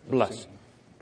blessing.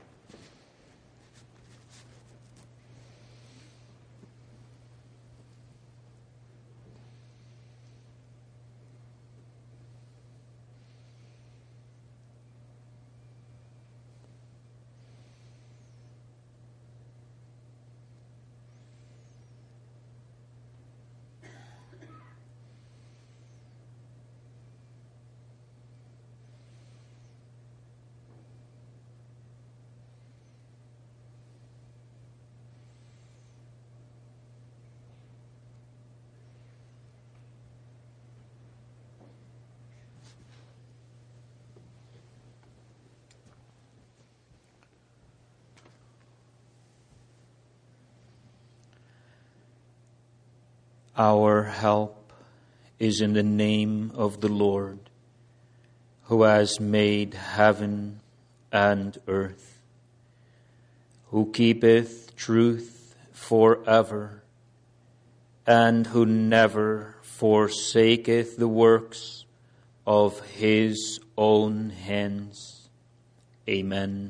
Our help is in the name of the Lord, who has made heaven and earth, who keepeth truth forever, and who never forsaketh the works of his own hands. Amen.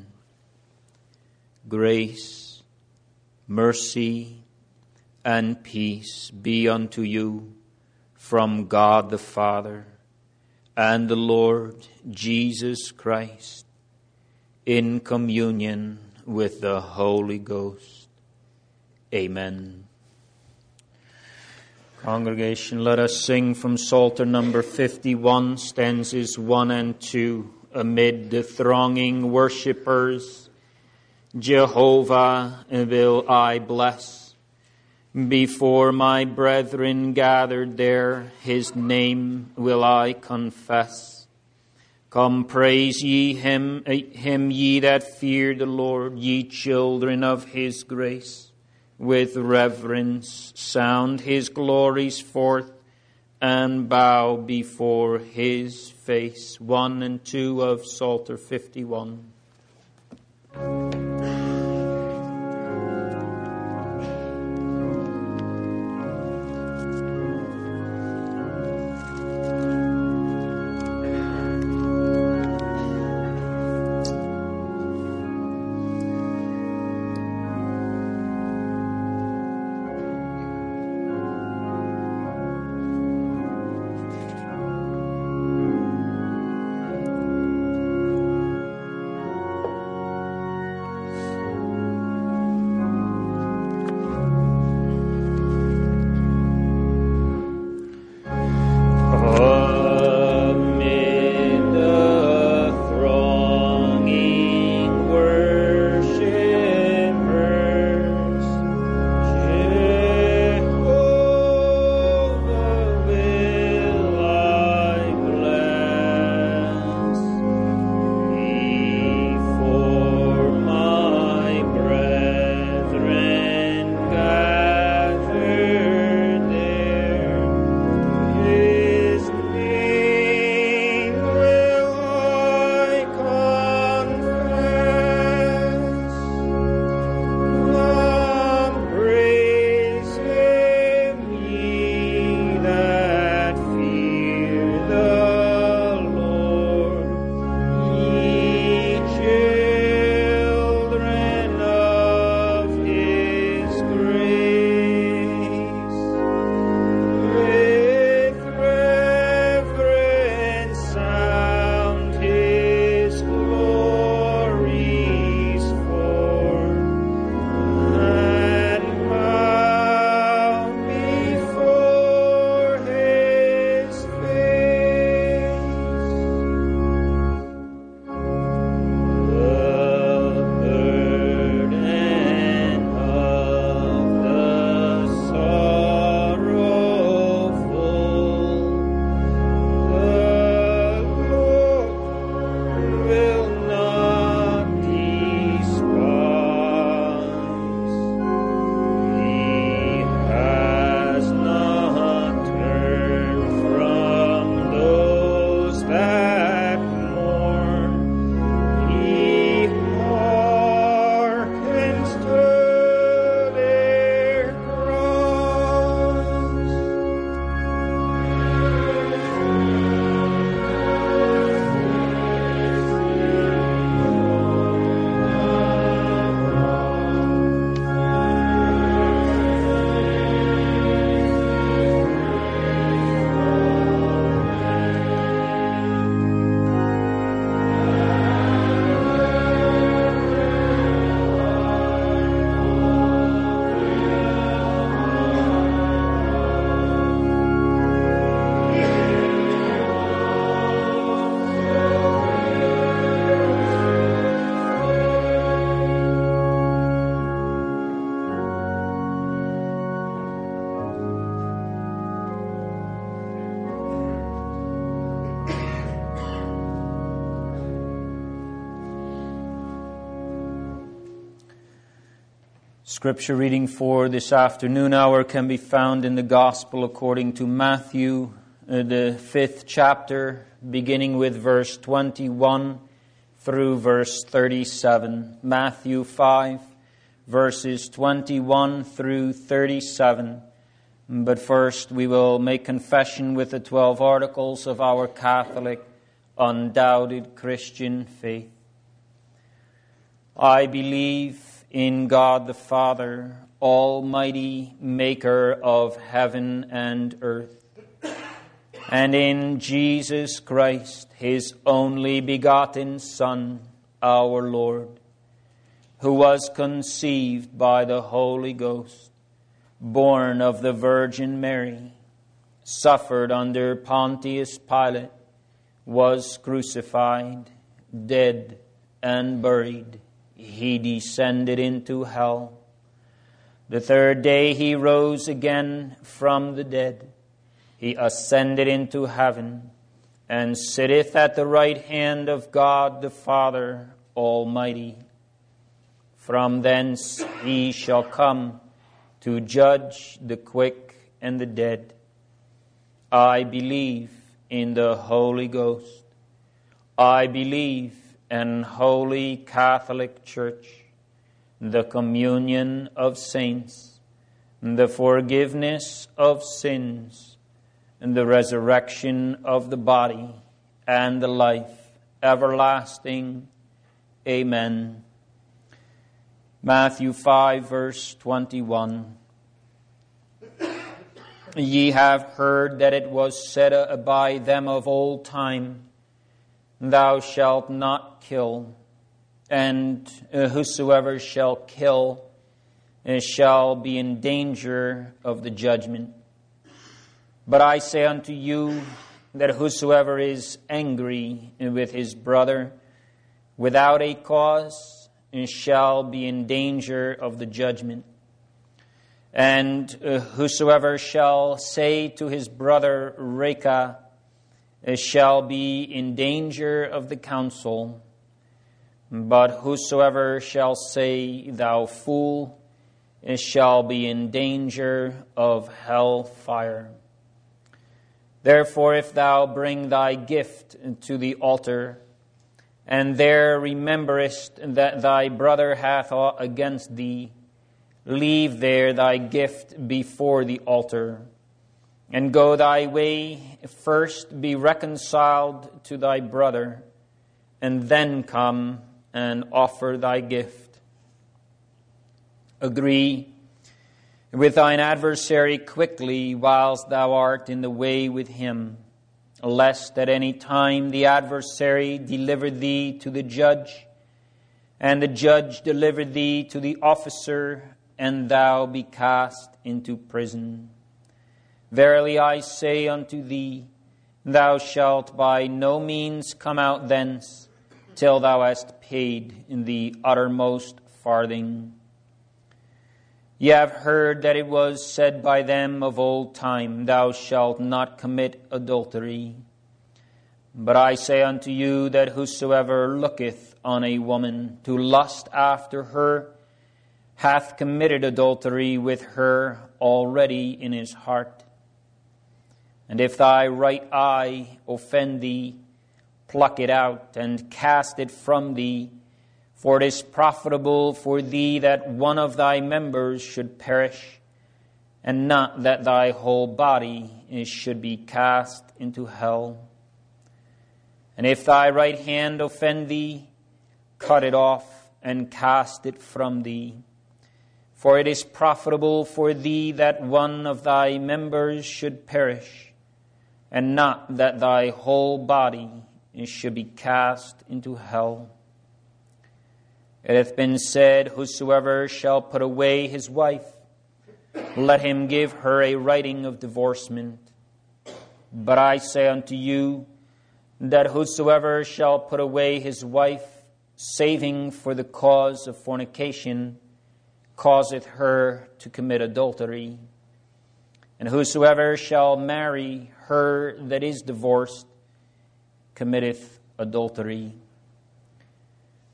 Grace, mercy, and peace be unto you from God the Father and the Lord Jesus Christ, in communion with the Holy Ghost. Amen. Congregation, let us sing from Psalter number 51, stanzas 1 and 2, amid the thronging worshippers. Jehovah will I bless. Before my brethren gathered there, his name will I confess. Come, praise ye him, ye that fear the Lord, ye children of his grace. With reverence sound his glories forth, and bow before his face. 1 and 2 of Psalter 51. Scripture reading for this afternoon hour can be found in the Gospel according to Matthew, the 5th chapter, beginning with verse 21 through verse 37. Matthew 5, verses 21 through 37. But first we will make confession with the 12 articles of our Catholic, undoubted Christian faith. I believe in God the Father, Almighty, maker of heaven and earth, and in Jesus Christ, His only begotten Son, our Lord, who was conceived by the Holy Ghost, born of the Virgin Mary, suffered under Pontius Pilate, was crucified, dead, and buried. He descended into hell. The third day He rose again from the dead. He ascended into heaven and sitteth at the right hand of God the Father Almighty. From thence He shall come to judge the quick and the dead. I believe in the Holy Ghost. I believe in Holy Catholic Church, the communion of saints, the forgiveness of sins, and the resurrection of the body, and the life everlasting. Amen. Matthew 5, verse 21. Ye have heard that it was said by them of old time, Thou shalt not kill, and whosoever shall kill shall be in danger of the judgment. But I say unto you that whosoever is angry with his brother without a cause shall be in danger of the judgment. And whosoever shall say to his brother, Reka, shall be in danger of the council. But whosoever shall say, Thou fool, shall be in danger of hell fire. Therefore, if thou bring thy gift to the altar, and there rememberest that thy brother hath aught against thee, leave there thy gift before the altar, and go thy way. First be reconciled to thy brother, and then come and offer thy gift. Agree with thine adversary quickly whilst thou art in the way with him, lest at any time the adversary deliver thee to the judge, and the judge deliver thee to the officer, and thou be cast into prison. Verily I say unto thee, thou shalt by no means come out thence till thou hast paid in the uttermost farthing. Ye have heard that it was said by them of old time, Thou shalt not commit adultery. But I say unto you that whosoever looketh on a woman to lust after her hath committed adultery with her already in his heart. And if thy right eye offend thee, pluck it out and cast it from thee, for it is profitable for thee that one of thy members should perish, and not that thy whole body should be cast into hell. And if thy right hand offend thee, cut it off and cast it from thee. For it is profitable for thee that one of thy members should perish, and not that thy whole body should be cast into hell. It hath been said, Whosoever shall put away his wife, let him give her a writing of divorcement. But I say unto you, that whosoever shall put away his wife, saving for the cause of fornication, causeth her to commit adultery. And whosoever shall marry her that is divorced committeth adultery.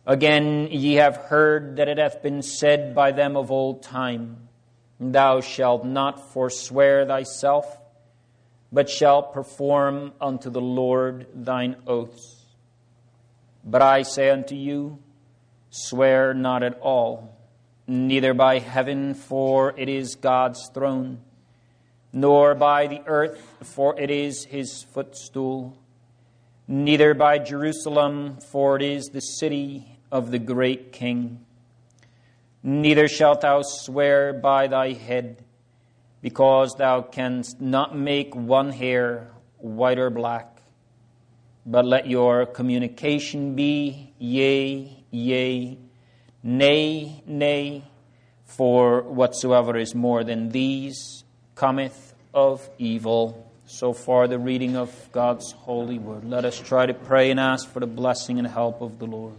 Again, ye have heard that it hath been said by them of old time, Thou shalt not forswear thyself, but shalt perform unto the Lord thine oaths. But I say unto you, swear not at all, neither by heaven, for it is God's throne, nor by the earth, for it is his footstool, neither by Jerusalem, for it is the city of the great King. Neither shalt thou swear by thy head, because thou canst not make one hair white or black. But let your communication be yea, yea, nay, nay, for whatsoever is more than these cometh of evil. So far the reading of God's holy word. Let us try to pray and ask for the blessing and help of the Lord.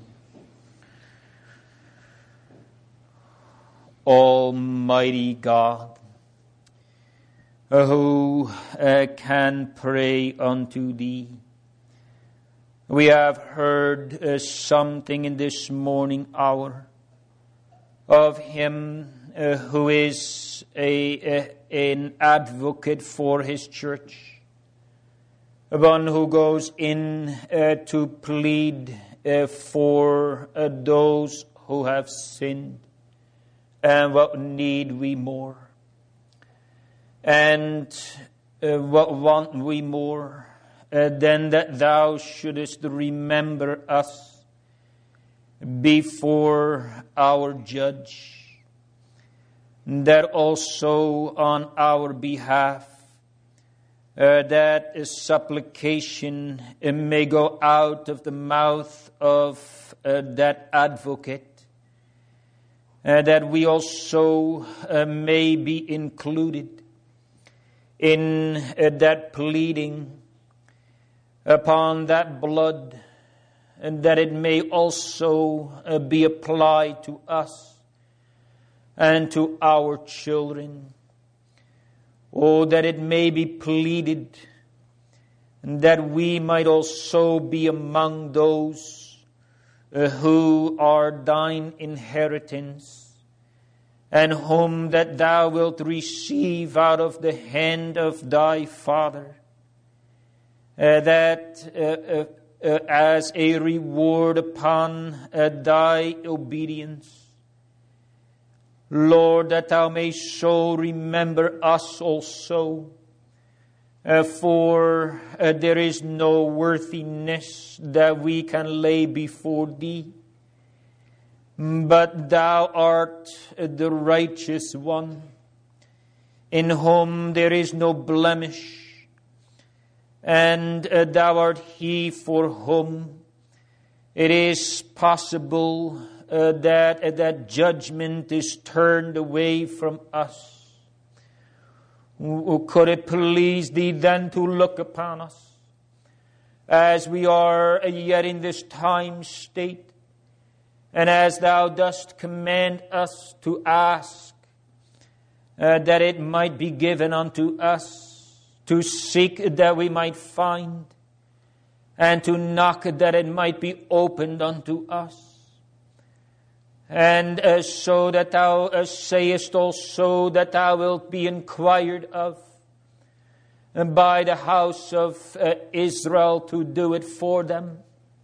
Almighty God, who can pray unto thee? We have heard something in this morning hour of him who is an advocate for his church, one who goes in to plead for those who have sinned. And what need we more? And what want we more than that thou shouldest remember us before our judge, that also on our behalf that supplication may go out of the mouth of that advocate, that we also may be included in that pleading upon that blood, and that it may also be applied to us and to our children. Oh, that it may be pleaded, and that we might also be among those who are thine inheritance, and whom that thou wilt receive out of the hand of thy Father, that as a reward upon thy obedience, Lord, that thou mayst so remember us also, for there is no worthiness that we can lay before thee, but thou art the righteous one, in whom there is no blemish, and thou art he for whom it is possible that judgment is turned away from us. Could it please thee then to look upon us as we are yet in this time state, and as thou dost command us to ask that it might be given unto us, to seek that we might find, and to knock that it might be opened unto us. And so that thou sayest also that thou wilt be inquired of by the house of Israel to do it for them.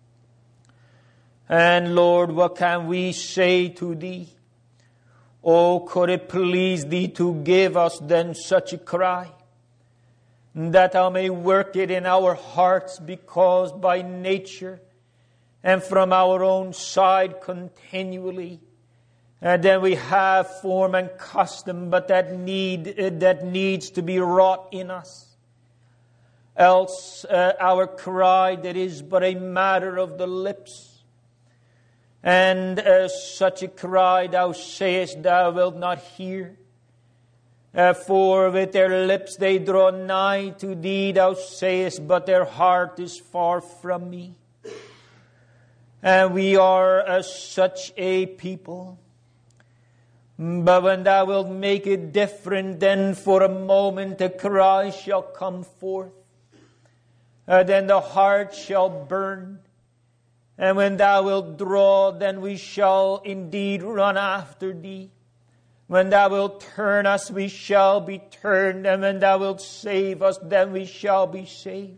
And Lord, what can we say to thee? Oh, could it please thee to give us then such a cry, that thou may work it in our hearts, because by nature and from our own side continually, and then we have form and custom, but that needs to be wrought in us. Else our cry that is but a matter of the lips, and such a cry thou sayest thou wilt not hear. For with their lips they draw nigh to thee, thou sayest, but their heart is far from me. And we are such a people. But when thou wilt make it different, then for a moment a cry shall come forth. Then the heart shall burn. And when thou wilt draw, then we shall indeed run after thee. When thou wilt turn us, we shall be turned. And when thou wilt save us, then we shall be saved.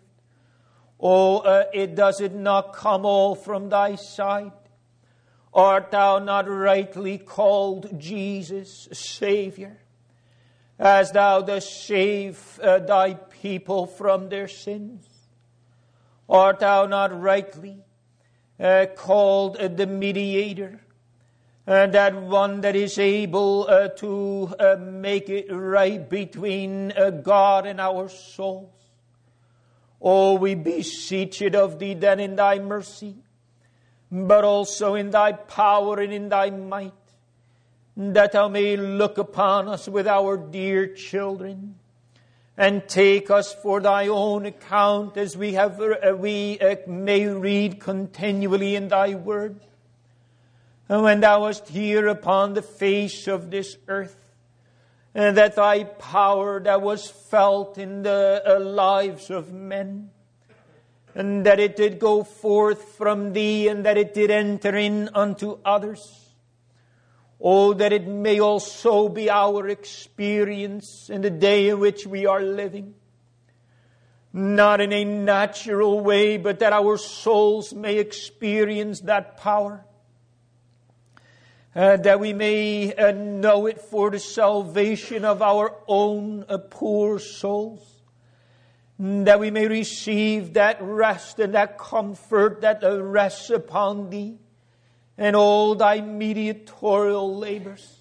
Does it not come all from thy side? Art thou not rightly called Jesus, Savior, as thou dost save thy people from their sins? Art thou not rightly called the mediator, that one that is able to make it right between God and our souls? We beseech it of thee then in thy mercy, but also in thy power and in thy might, that thou may look upon us with our dear children, and take us for thy own account, as we may read continually in thy word. And when thou wast here upon the face of this earth, and that thy power that was felt in the lives of men, and that it did go forth from thee, and that it did enter in unto others. That it may also be our experience in the day in which we are living. Not in a natural way, but that our souls may experience that power. That we may know it for the salvation of our own poor souls. That we may receive that rest and that comfort that rests upon thee and all thy mediatorial labors.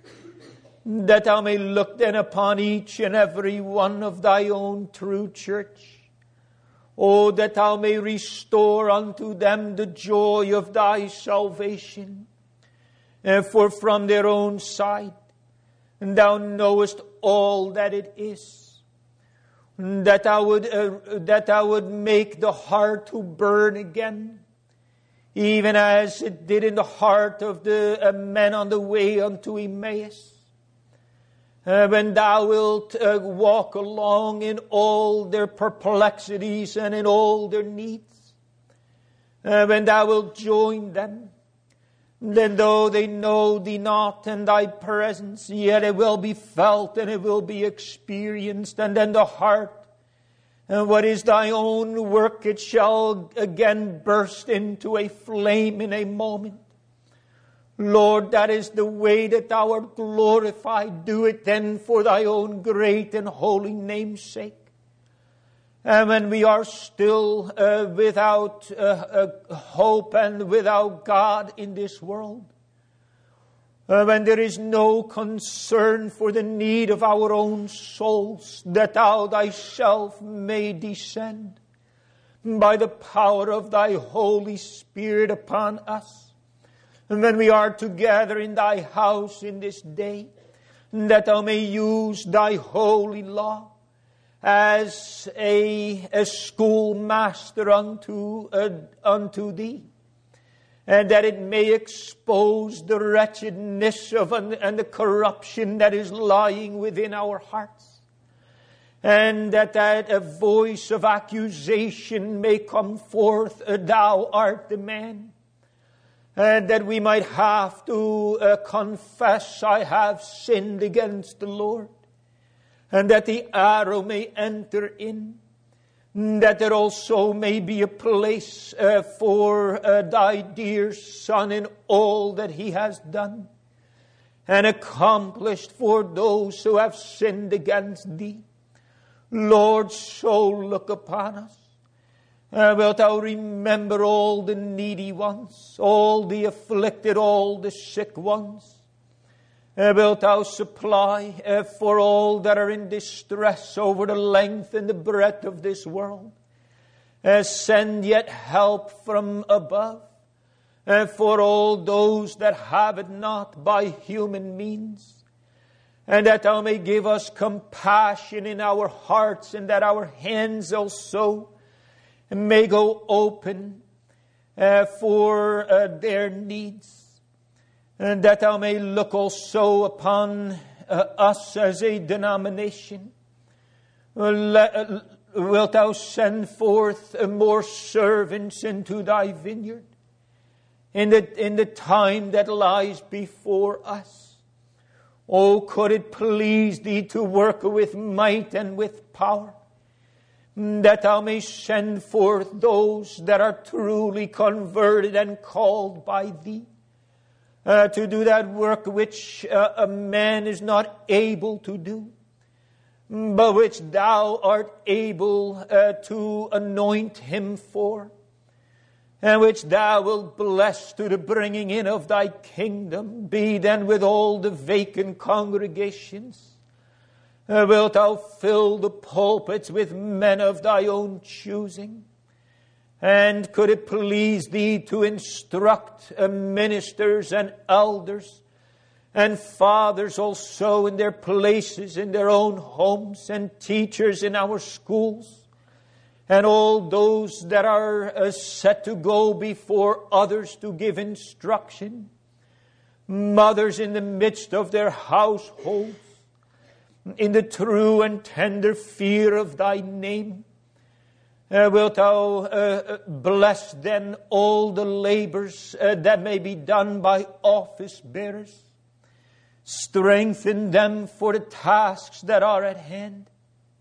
That thou may look then upon each and every one of thy own true church. That thou may restore unto them the joy of thy salvation. For from their own side, thou knowest all that it is. That thou would make the heart to burn again, even as it did in the heart of the men on the way unto Emmaus. When thou wilt walk along in all their perplexities and in all their needs. When thou wilt join them, then though they know thee not and thy presence, yet it will be felt and it will be experienced. And then the heart, and what is thy own work, it shall again burst into a flame in a moment. Lord, that is the way that thou art glorified. Do it then for thy own great and holy name's sake. And when we are still without hope and without God in this world, when there is no concern for the need of our own souls, that thou thyself may descend by the power of thy Holy Spirit upon us. And when we are together in thy house in this day, that thou may use thy holy law as a schoolmaster unto thee, and that it may expose the wretchedness and the corruption that is lying within our hearts, and that a voice of accusation may come forth, thou art the man, and that we might have to confess, I have sinned against the Lord. And that the arrow may enter in. That there also may be a place for thy dear Son in all that he has done and accomplished for those who have sinned against thee. Lord, so look upon us. Wilt thou remember all the needy ones, all the afflicted, all the sick ones? Wilt thou supply for all that are in distress over the length and the breadth of this world? Send yet help from above for all those that have it not by human means. And that thou may give us compassion in our hearts, and that our hands also may go open for their needs. And that thou may look also upon us as a denomination. Wilt thou send forth more servants into thy vineyard? in the time that lies before us. Oh, could it please Thee to work with might and with power, that Thou may send forth those that are truly converted and called by Thee, to do that work which a man is not able to do, but which Thou art able to anoint him for, and which Thou wilt bless to the bringing in of Thy kingdom. Be then with all the vacant congregations. Wilt Thou fill the pulpits with men of Thy own choosing? And could it please Thee to instruct ministers and elders and fathers also in their places, in their own homes, and teachers in our schools, and all those that are set to go before others to give instruction, mothers in the midst of their households, in the true and tender fear of Thy name. Wilt Thou bless then all the labors that may be done by office bearers. Strengthen them for the tasks that are at hand.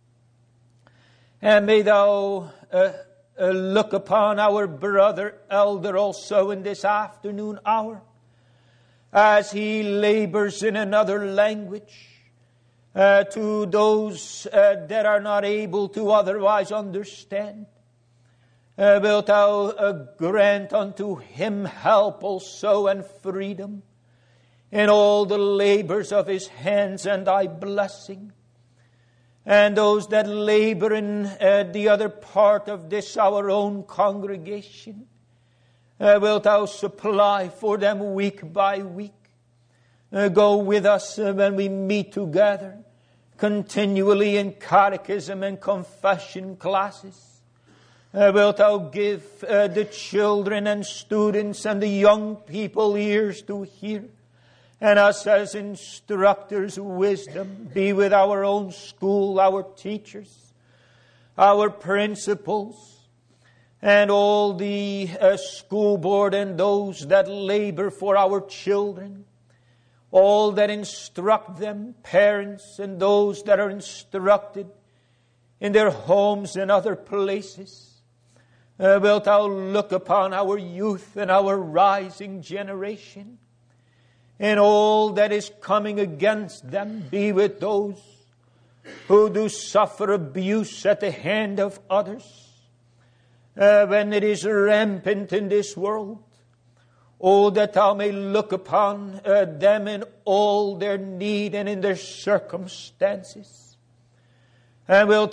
And may Thou look upon our brother elder also in this afternoon hour, as he labors in another language, to those that are not able to otherwise understand. Wilt Thou grant unto him help also and freedom in all the labors of his hands, and Thy blessing. And those that labor in the other part of this, our own congregation, wilt Thou supply for them week by week. Go with us when we meet together, continually in catechism and confession classes. Wilt Thou give the children and students and the young people ears to hear, and us as instructors wisdom. Be with our own school, our teachers, our principals, and all the school board and those that labor for our children, all that instruct them, parents and those that are instructed in their homes and other places. Wilt Thou look upon our youth and our rising generation, and all that is coming against them. Be with those who do suffer abuse at the hand of others, when it is rampant in this world. Oh, that Thou may look upon them in all their need and in their circumstances. And wilt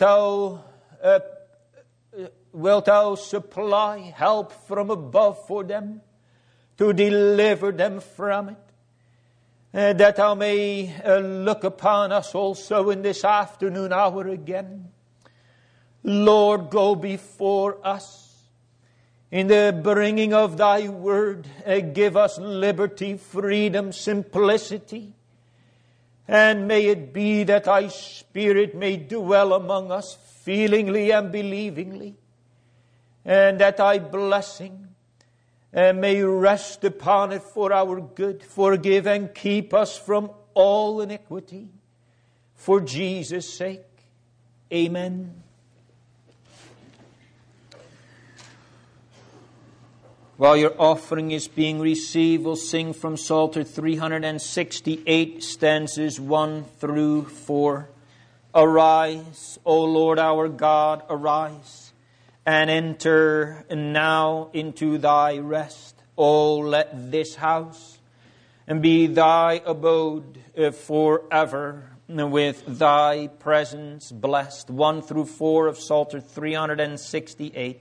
Thou supply help from above for them to deliver them from it. That Thou may look upon us also in this afternoon hour again. Lord, go before us in the bringing of Thy word. Give us liberty, freedom, simplicity. And may it be that Thy Spirit may dwell among us feelingly and believingly. And that Thy blessing may rest upon it for our good. Forgive and keep us from all iniquity. For Jesus' sake. Amen. While your offering is being received, we'll sing from Psalter 368, stanzas 1 through 4. Arise, O Lord our God, arise, and enter now into Thy rest. O let this house be Thy abode forever, with Thy presence blessed. 1 through 4 of Psalter 368.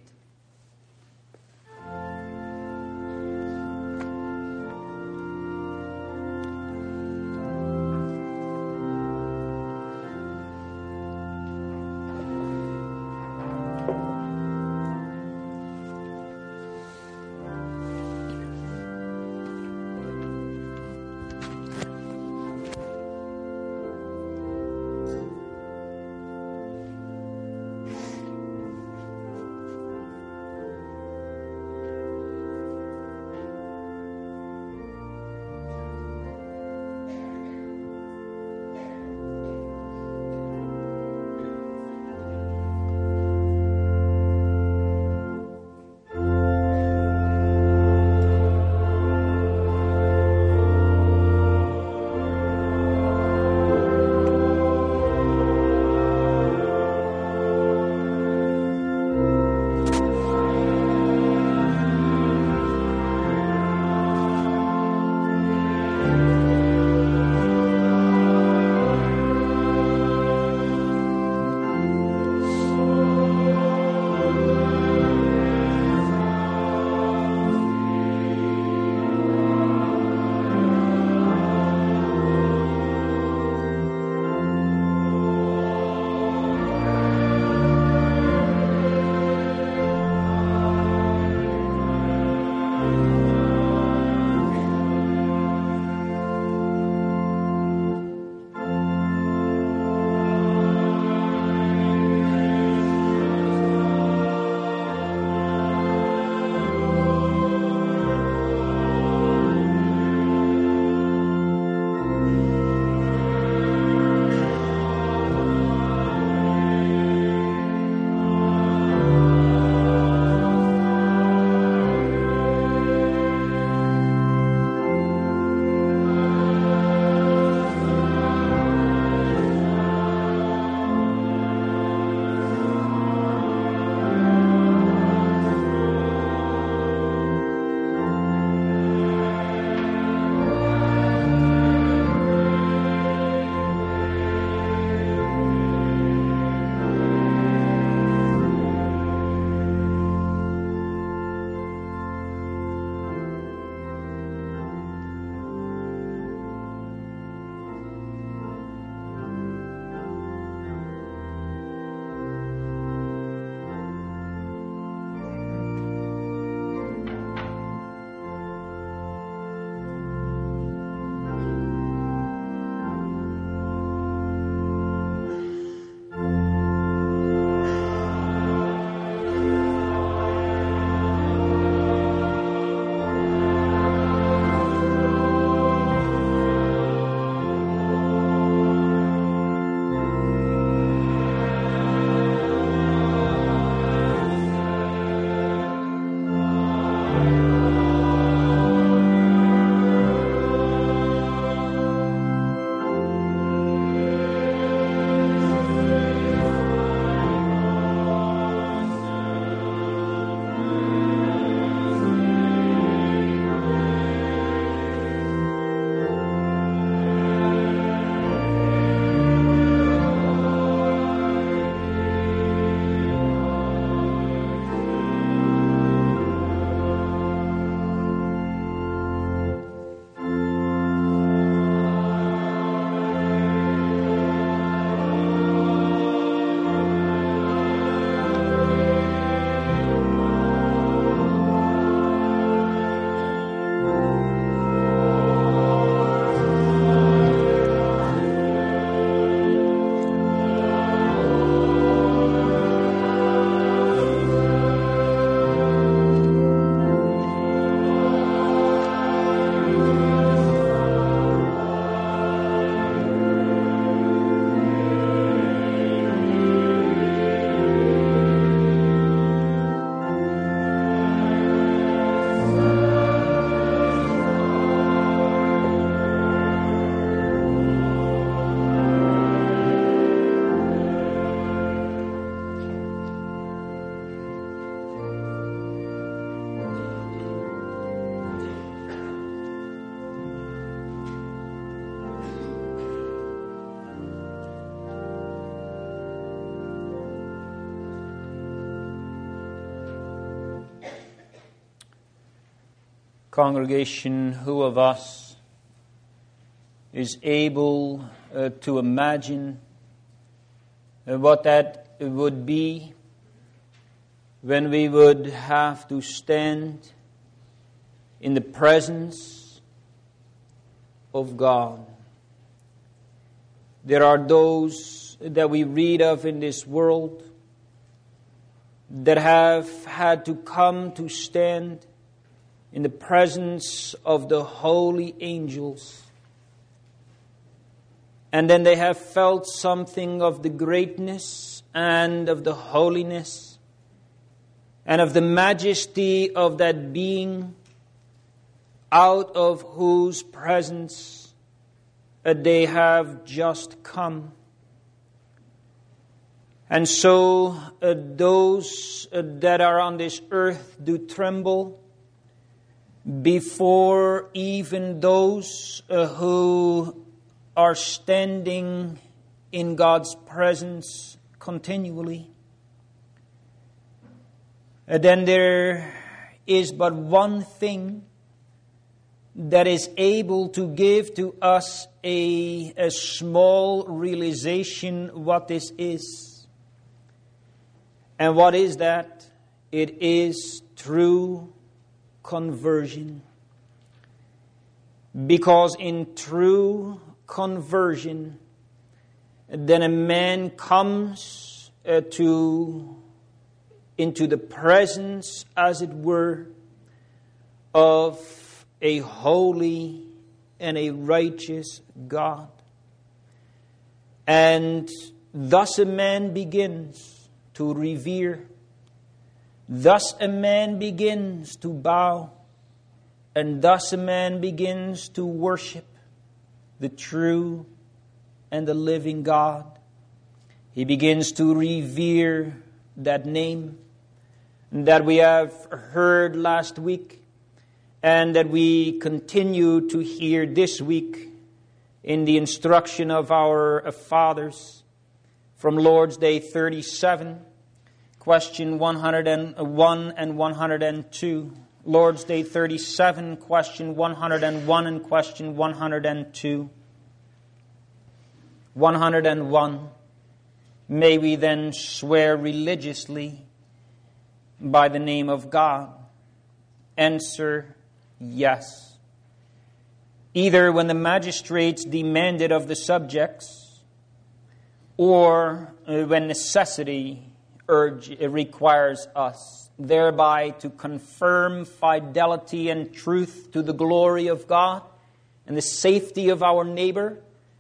Congregation, who of us is able to imagine what that would be when we would have to stand in the presence of God? There are those that we read of in this world that have had to come to stand in the presence of the holy angels. And then they have felt something of the greatness and of the holiness and of the majesty of that being out of whose presence they have just come. And so those that are on this earth do tremble before even those who are standing in God's presence continually. Then there is but one thing that is able to give to us a small realization what this is. And what is that? It is true conversion. Because in true conversion, then a man comes into the presence, as it were, of a holy and a righteous God. And thus a man begins to revere. Thus a man begins to bow. And thus a man begins to worship the true and the living God. He begins to revere that name that we have heard last week and that we continue to hear this week in the instruction of our fathers from Lord's Day 37, question 101 and 102. Lord's Day 37, question 101 and question 102. 101. May we then swear religiously by the name of God? Answer, yes. Either when the magistrates demanded of the subjects, or when necessity requires us, thereby to confirm fidelity and truth to the glory of God and the safety of our neighbor.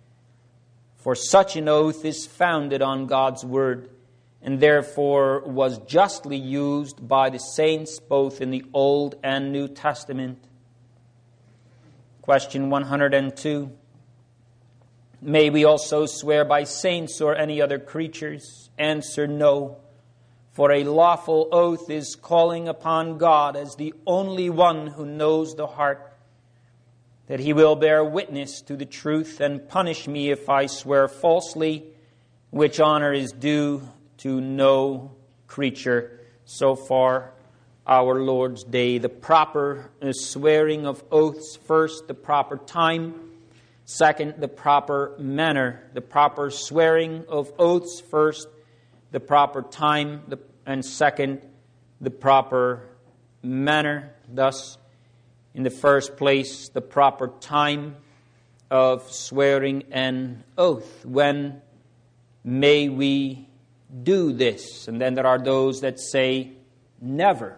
For such an oath is founded on God's word, and therefore was justly used by the saints both in the Old and New Testament. Question 102. May we also swear by saints or any other creatures? Answer, no. For a lawful oath is calling upon God as the only one who knows the heart, that he will bear witness to the truth and punish me if I swear falsely, which honor is due to no creature. So far, our Lord's Day. The proper swearing of oaths. First, the proper time. Second, the proper manner. The proper swearing of oaths. First, the proper time. And second, the proper manner. Thus, in the first place, the proper time of swearing an oath. When may we do this? And then there are those that say never.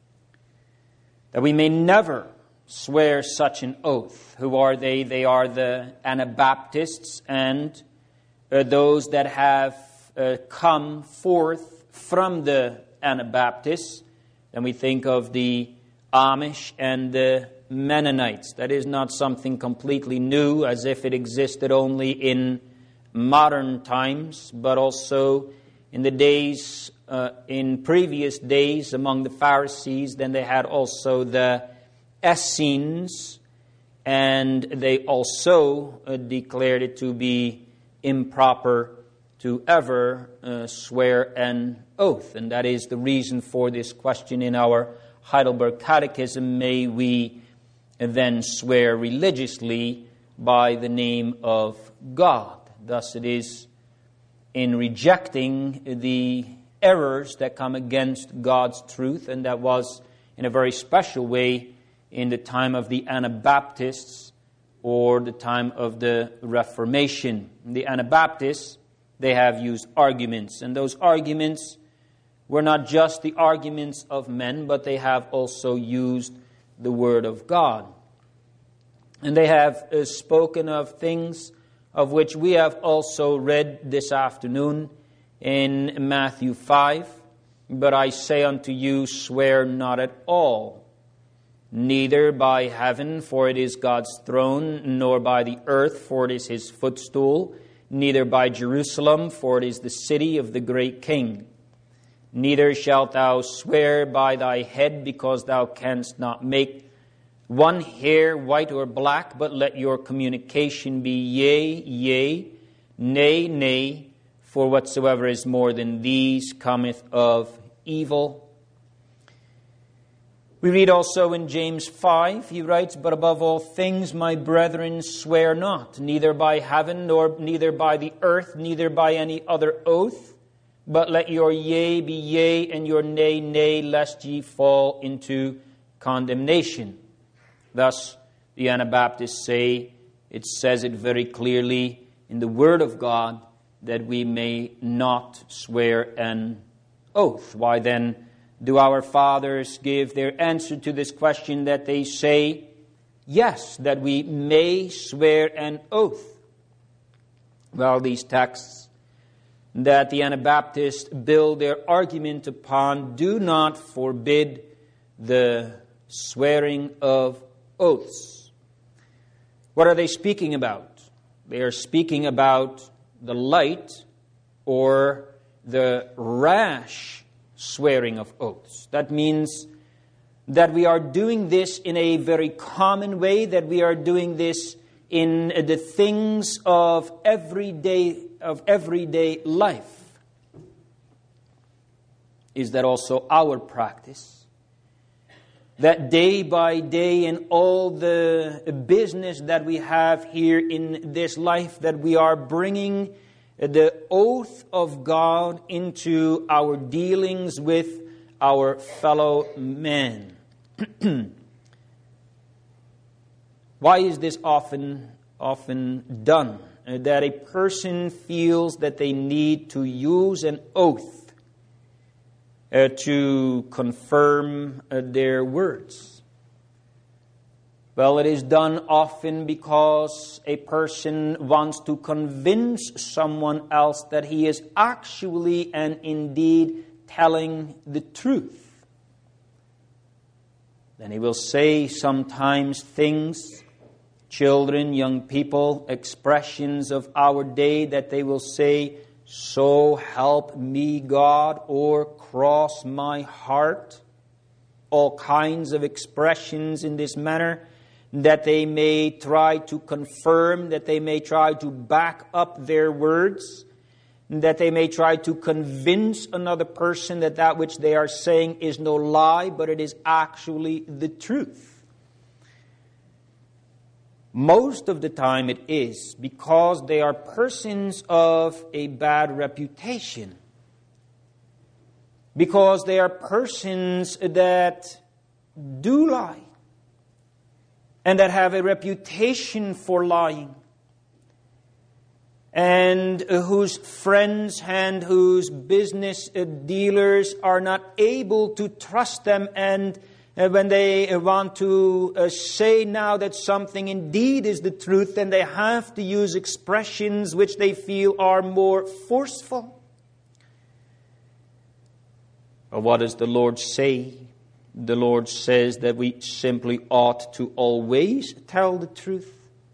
That we may never swear such an oath. Who are they? They are the Anabaptists and those that have come forth from the Anabaptists. And we think of the Amish and the Mennonites. That is not something completely new, as if it existed only in modern times, but also in the days, in previous days among the Pharisees. Then they had also the Essenes, and they also declared it to be improper to ever swear an oath. And that is the reason for this question in our Heidelberg Catechism: may we then swear religiously by the name of God. Thus it is in rejecting the errors that come against God's truth, and that was in a very special way in the time of the Anabaptists or the time of the Reformation. The Anabaptists, they have used arguments, and those arguments were not just the arguments of men, but they have also used the Word of God. And they have spoken of things of which we have also read this afternoon in Matthew 5. But I say unto you, swear not at all, neither by heaven, for it is God's throne, nor by the earth, for it is his footstool, neither by Jerusalem, for it is the city of the great King. Neither shalt thou swear by thy head, because thou canst not make one hair white or black, but let your communication be yea, yea, nay, nay, for whatsoever is more than these cometh of evil. We read also in James 5, he writes, But above all things, my brethren, swear not, neither by heaven, nor neither by the earth, neither by any other oath, but let your yea be yea, and your nay, nay, lest ye fall into condemnation. Thus, the Anabaptists say, it says it very clearly in the Word of God that we may not swear an oath. Why then do our fathers give their answer to this question that they say, yes, that we may swear an oath? Well, these texts that the Anabaptists build their argument upon do not forbid the swearing of oaths. What are they speaking about? They are speaking about the light or the rash swearing of oaths. That means that we are doing this in a very common way, that we are doing this in the things of everyday life. Is that also our practice? That day by day in all the business that we have here in this life, that we are bringing the oath of God into our dealings with our fellow men. Why is this often done? That a person feels that they need to use an oath to confirm their words. Well, it is done often because a person wants to convince someone else that he is actually and indeed telling the truth. Then he will say sometimes things, children, young people, expressions of our day, that they will say, so help me God, or cross my heart. All kinds of expressions in this manner, that they may try to confirm, that they may try to back up their words, that they may try to convince another person that that which they are saying is no lie, but it is actually the truth. Most of the time it is because they are persons of a bad reputation. Because they are persons that do lie. And that have a reputation for lying. And whose friends and whose business dealers are not able to trust them, and when they want to say now that something indeed is the truth, then they have to use expressions which they feel are more forceful. But what does the Lord say? The Lord says that we simply ought to always tell the truth.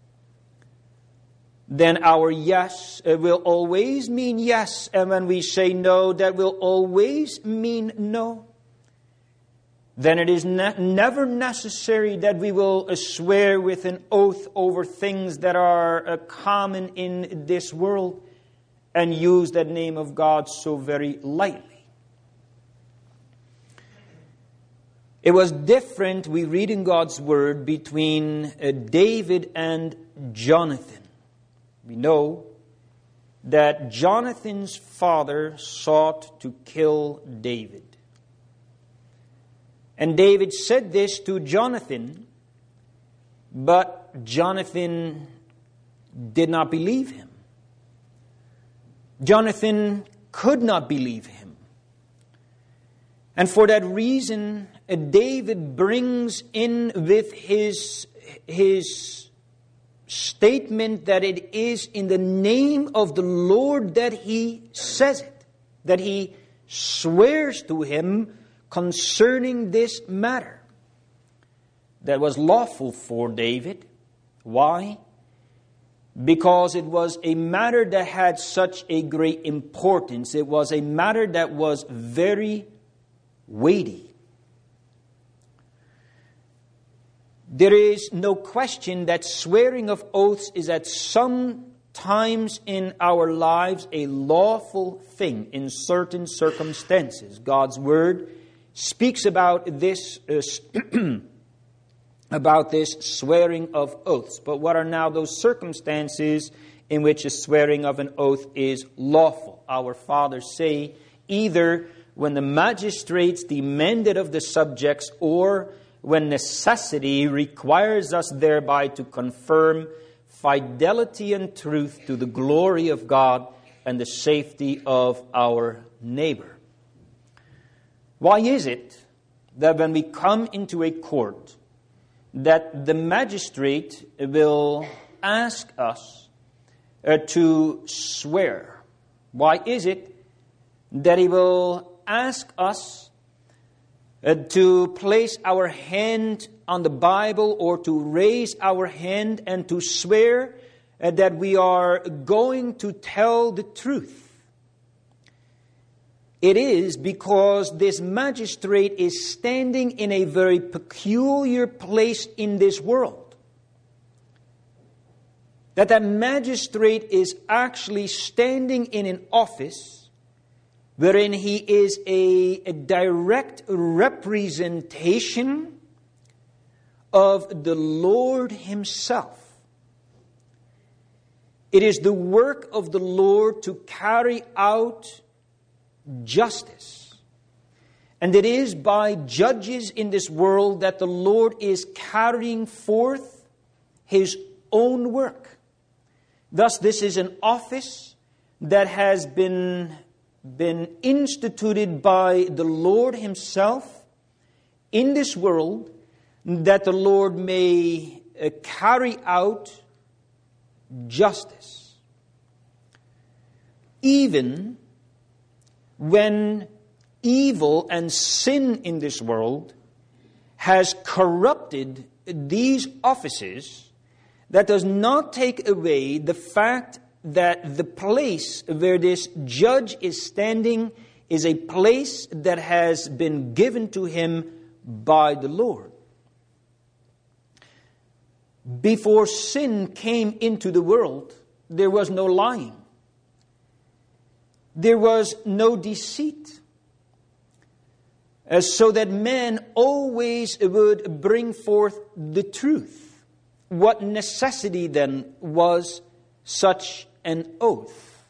Then our yes will always mean yes, and when we say no, that will always mean no. Then it is never necessary that we will swear with an oath over things that are common in this world and use that name of God so very lightly. It was different, we read in God's Word, between David and Jonathan. We know that Jonathan's father sought to kill David. And David said this to Jonathan, but Jonathan did not believe him. Jonathan could not believe him. And for that reason, David brings in with his statement that it is in the name of the Lord that he says it, that he swears to him concerning this matter. That was lawful for David. Why? Because it was a matter that had such a great importance. It was a matter that was very weighty. There is no question that swearing of oaths is at some times in our lives a lawful thing in certain circumstances. God's Word speaks about this swearing of oaths. But what are now those circumstances in which a swearing of an oath is lawful? Our fathers say either when the magistrates demand it of the subjects, or when necessity requires us thereby to confirm fidelity and truth to the glory of God and the safety of our neighbor. Why is it that when we come into a court, that the magistrate will ask us to swear? Why is it that he will ask us to place our hand on the Bible, or to raise our hand and to swear that we are going to tell the truth? It is because this magistrate is standing in a very peculiar place in this world. That magistrate is actually standing in an office wherein he is a direct representation of the Lord Himself. It is the work of the Lord to carry out justice. And it is by judges in this world that the Lord is carrying forth His own work. Thus, this is an office that has been instituted by the Lord Himself in this world, that the Lord may carry out justice. Even when evil and sin in this world has corrupted these offices, that does not take away the fact that the place where this judge is standing is a place that has been given to him by the Lord. Before sin came into the world, there was no lying. There was no deceit. So that man always would bring forth the truth. What necessity then was such an oath?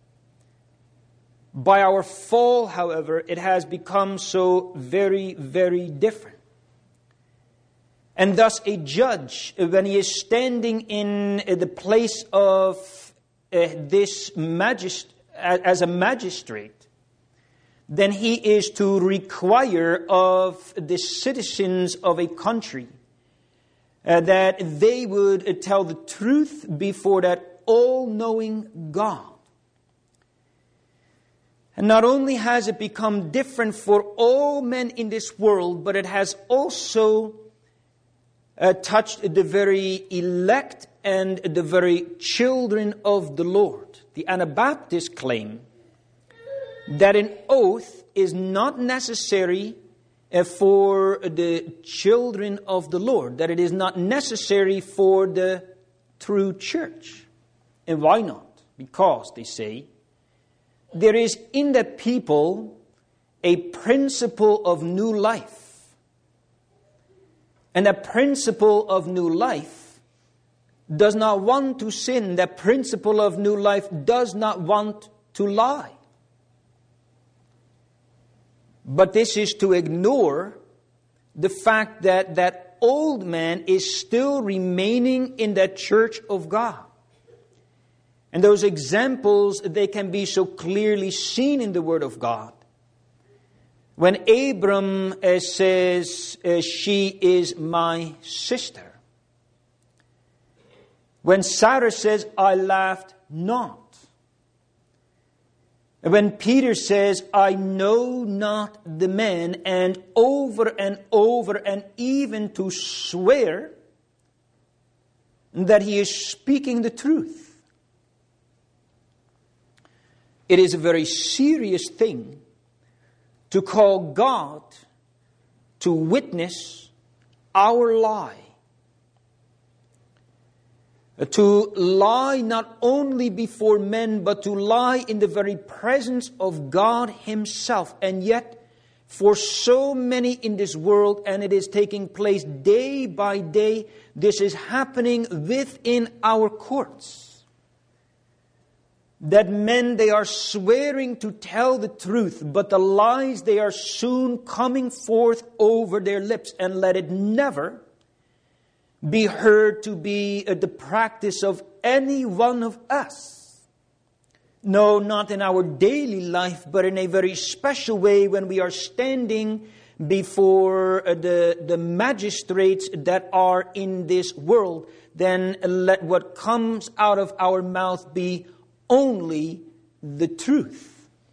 By our fall, however, it has become so very, very different. And thus a judge, when he is standing in the place of as a magistrate, then he is to require of the citizens of a country that they would tell the truth before that all-knowing God. And not only has it become different for all men in this world, but it has also touched the very elect and the very children of the Lord. The Anabaptists claim that an oath is not necessary for the children of the Lord, that it is not necessary for the true church. And why not? Because, they say, there is in the people a principle of new life And the principle of new life does not want to sin. The principle of new life does not want to lie. But this is to ignore the fact that that old man is still remaining in the church of God. And those examples, they can be so clearly seen in the Word of God. When Abram says, she is my sister. When Sarah says, I laughed not. When Peter says, I know not the man, and over and even to swear that he is speaking the truth. It is a very serious thing to call God to witness our lie. To lie not only before men, but to lie in the very presence of God Himself. And yet, for so many in this world, and it is taking place day by day, this is happening within our courts. That men, they are swearing to tell the truth, but the lies, they are soon coming forth over their lips. And let it never be heard to be the practice of any one of us. No, not in our daily life, but in a very special way when we are standing before the magistrates that are in this world. Then let what comes out of our mouth be only the truth.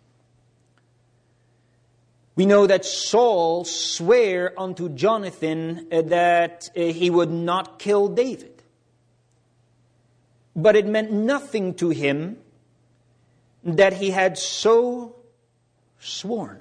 We know that Saul swore unto Jonathan that he would not kill David. But it meant nothing to him that he had so sworn.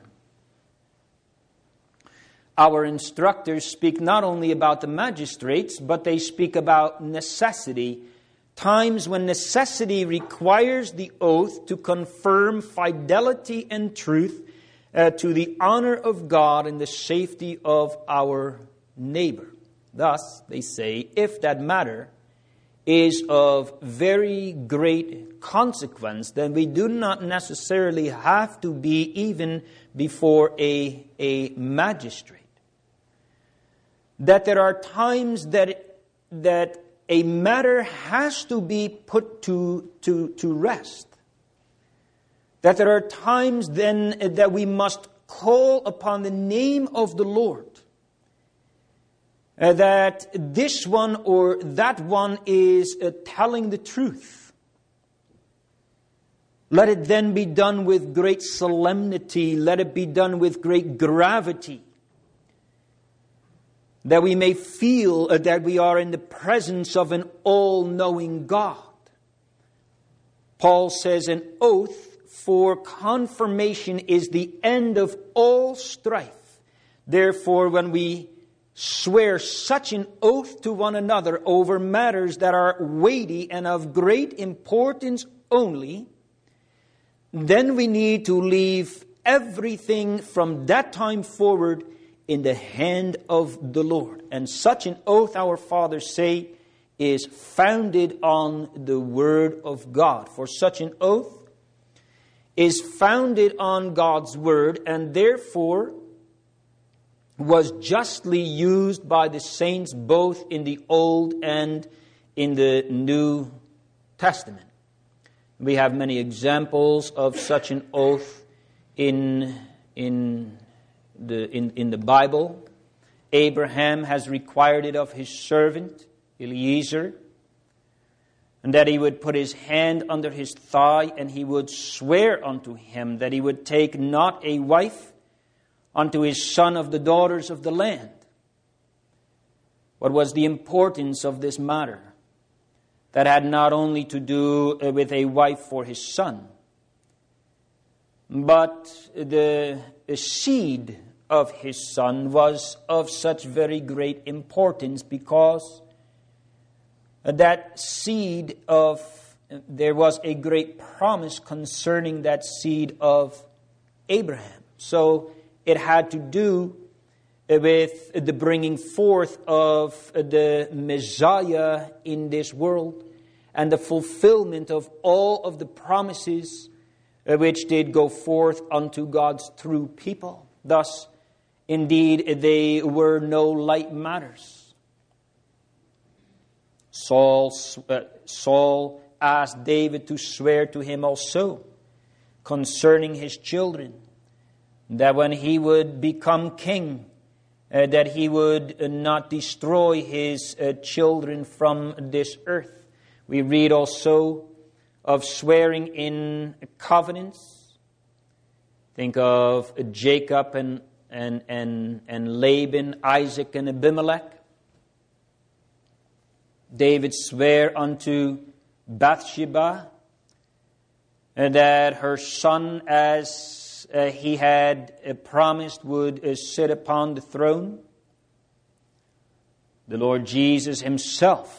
Our instructors speak not only about the magistrates, but they speak about necessity. Times when necessity requires the oath to confirm fidelity and truth to the honor of God and the safety of our neighbor. Thus, they say, if that matter is of very great consequence, then we do not necessarily have to be even before a magistrate. That there are times that a matter has to be put to rest. That there are times then that we must call upon the name of the Lord. That this one or that one is telling the truth. Let it then be done with great solemnity. Let it be done with great gravity. That we may feel that we are in the presence of an all-knowing God. Paul says an oath for confirmation is the end of all strife. Therefore, when we swear such an oath to one another over matters that are weighty and of great importance only, then we need to leave everything from that time forward in the hand of the Lord. And such an oath, our fathers say, is founded on the Word of God. For such an oath is founded on God's Word, and therefore was justly used by the saints both in the Old and in the New Testament. We have many examples of such an oath in the Bible. Abraham has required it of his servant Eliezer, and that he would put his hand under his thigh, and he would swear unto him that he would take not a wife unto his son of the daughters of the land. What was the importance of this matter? That had not only to do with a wife for his son, but the seed of his son was of such very great importance, because that seed there was a great promise concerning that seed of Abraham. So it had to do with the bringing forth of the Messiah in this world and the fulfillment of all of the promises which did go forth unto God's true people. Thus, indeed, they were no light matters. Saul asked David to swear to him also concerning his children, that when he would become king, that he would not destroy his children from this earth. We read also of swearing in covenants. Think of Jacob and Laban, Isaac and Abimelech. David sware unto Bathsheba that her son, as he had promised, would sit upon the throne. The Lord Jesus himself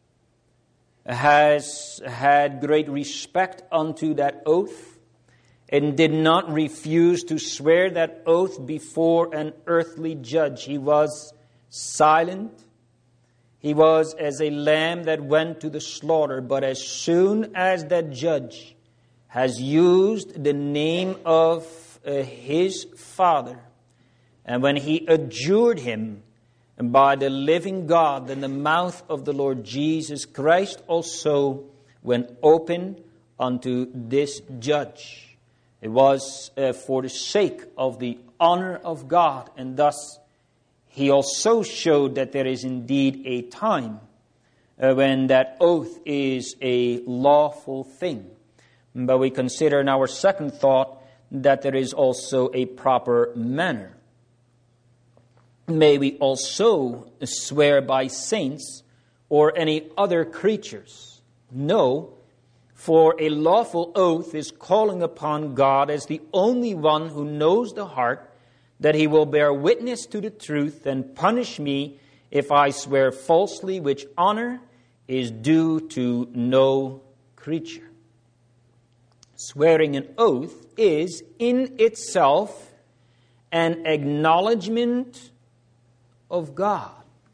has had great respect unto that oath and did not refuse to swear that oath before an earthly judge. He was silent. He was as a lamb that went to the slaughter. But as soon as that judge has used the name of his Father, and when he adjured him by the living God, and the mouth of the Lord Jesus Christ also went open unto this judge. It was for the sake of the honor of God, and thus he also showed that there is indeed a time when that oath is a lawful thing. But we consider in our second thought that there is also a proper manner. May we also swear by saints or any other creatures? No, for a lawful oath is calling upon God as the only one who knows the heart, that he will bear witness to the truth and punish me if I swear falsely, which honor is due to no creature. Swearing an oath is in itself an acknowledgement of God.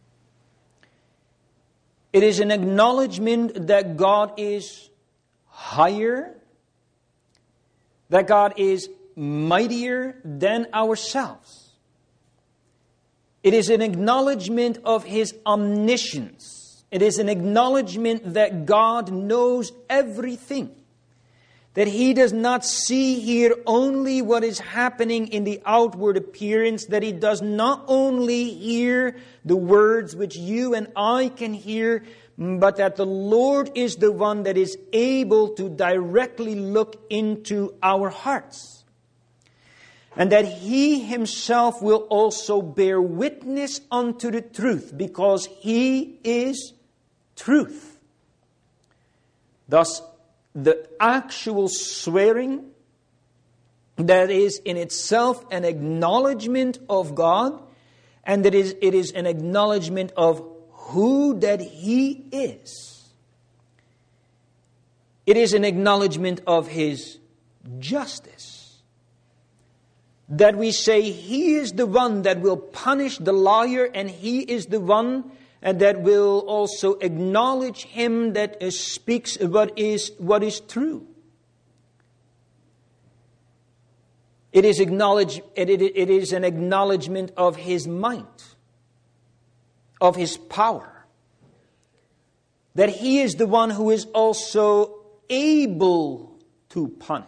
It is an acknowledgement that God is higher, that God is mightier than ourselves. It is an acknowledgement of his omniscience. It is an acknowledgement that God knows everything. That he does not see here only what is happening in the outward appearance, that he does not only hear the words which you and I can hear, but that the Lord is the one that is able to directly look into our hearts. And that he himself will also bear witness unto the truth, because he is truth. Thus, the actual swearing that is in itself an acknowledgement of God, and that it is an acknowledgement of who that he is. It is an acknowledgement of his justice. That we say he is the one that will punish the liar, and he is the one and that will also acknowledge him that speaks what is true. It is an acknowledgement of his might, of his power. That he is the one who is also able to punish.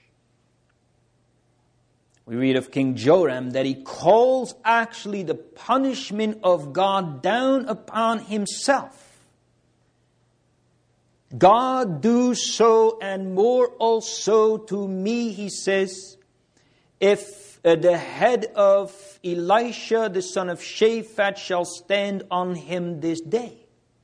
We read of King Joram that he calls actually the punishment of God down upon himself. God do so and more also to me, he says, if the head of Elisha, the son of Shaphat, shall stand on him this day.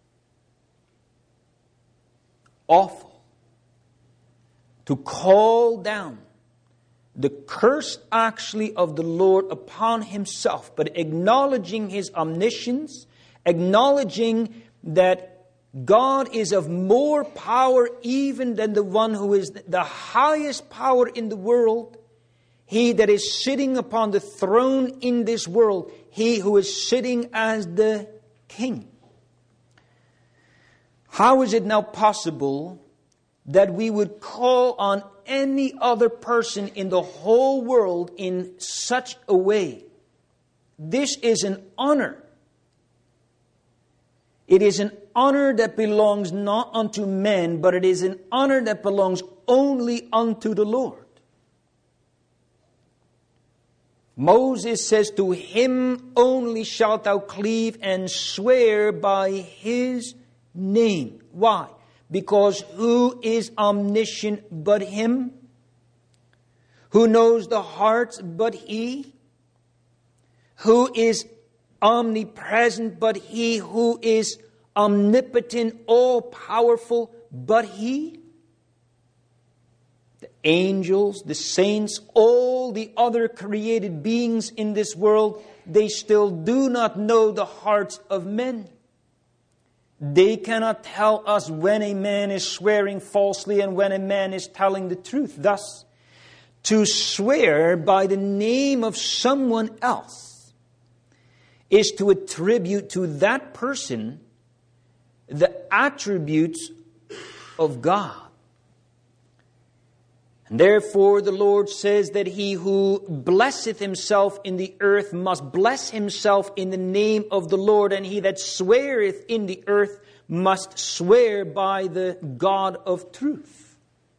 Awful. To call down the curse actually of the Lord upon himself, but acknowledging his omniscience, acknowledging that God is of more power even than the one who is the highest power in the world. He that is sitting upon the throne in this world, he who is sitting as the king. How is it now possible that we would call on any other person in the whole world in such a way? This is an honor. It is an honor that belongs not unto men, but it is an honor that belongs only unto the Lord. Moses says, to him only shalt thou cleave and swear by his name. Why? Because who is omniscient but him? Who knows the hearts but he? Who is omnipresent but he? Who is omnipotent, all-powerful but he? The angels, the saints, all the other created beings in this world, they still do not know the hearts of men. They cannot tell us when a man is swearing falsely and when a man is telling the truth. Thus, to swear by the name of someone else is to attribute to that person the attributes of God. And therefore the Lord says that he who blesseth himself in the earth must bless himself in the name of the Lord, and he that sweareth in the earth must swear by the God of truth.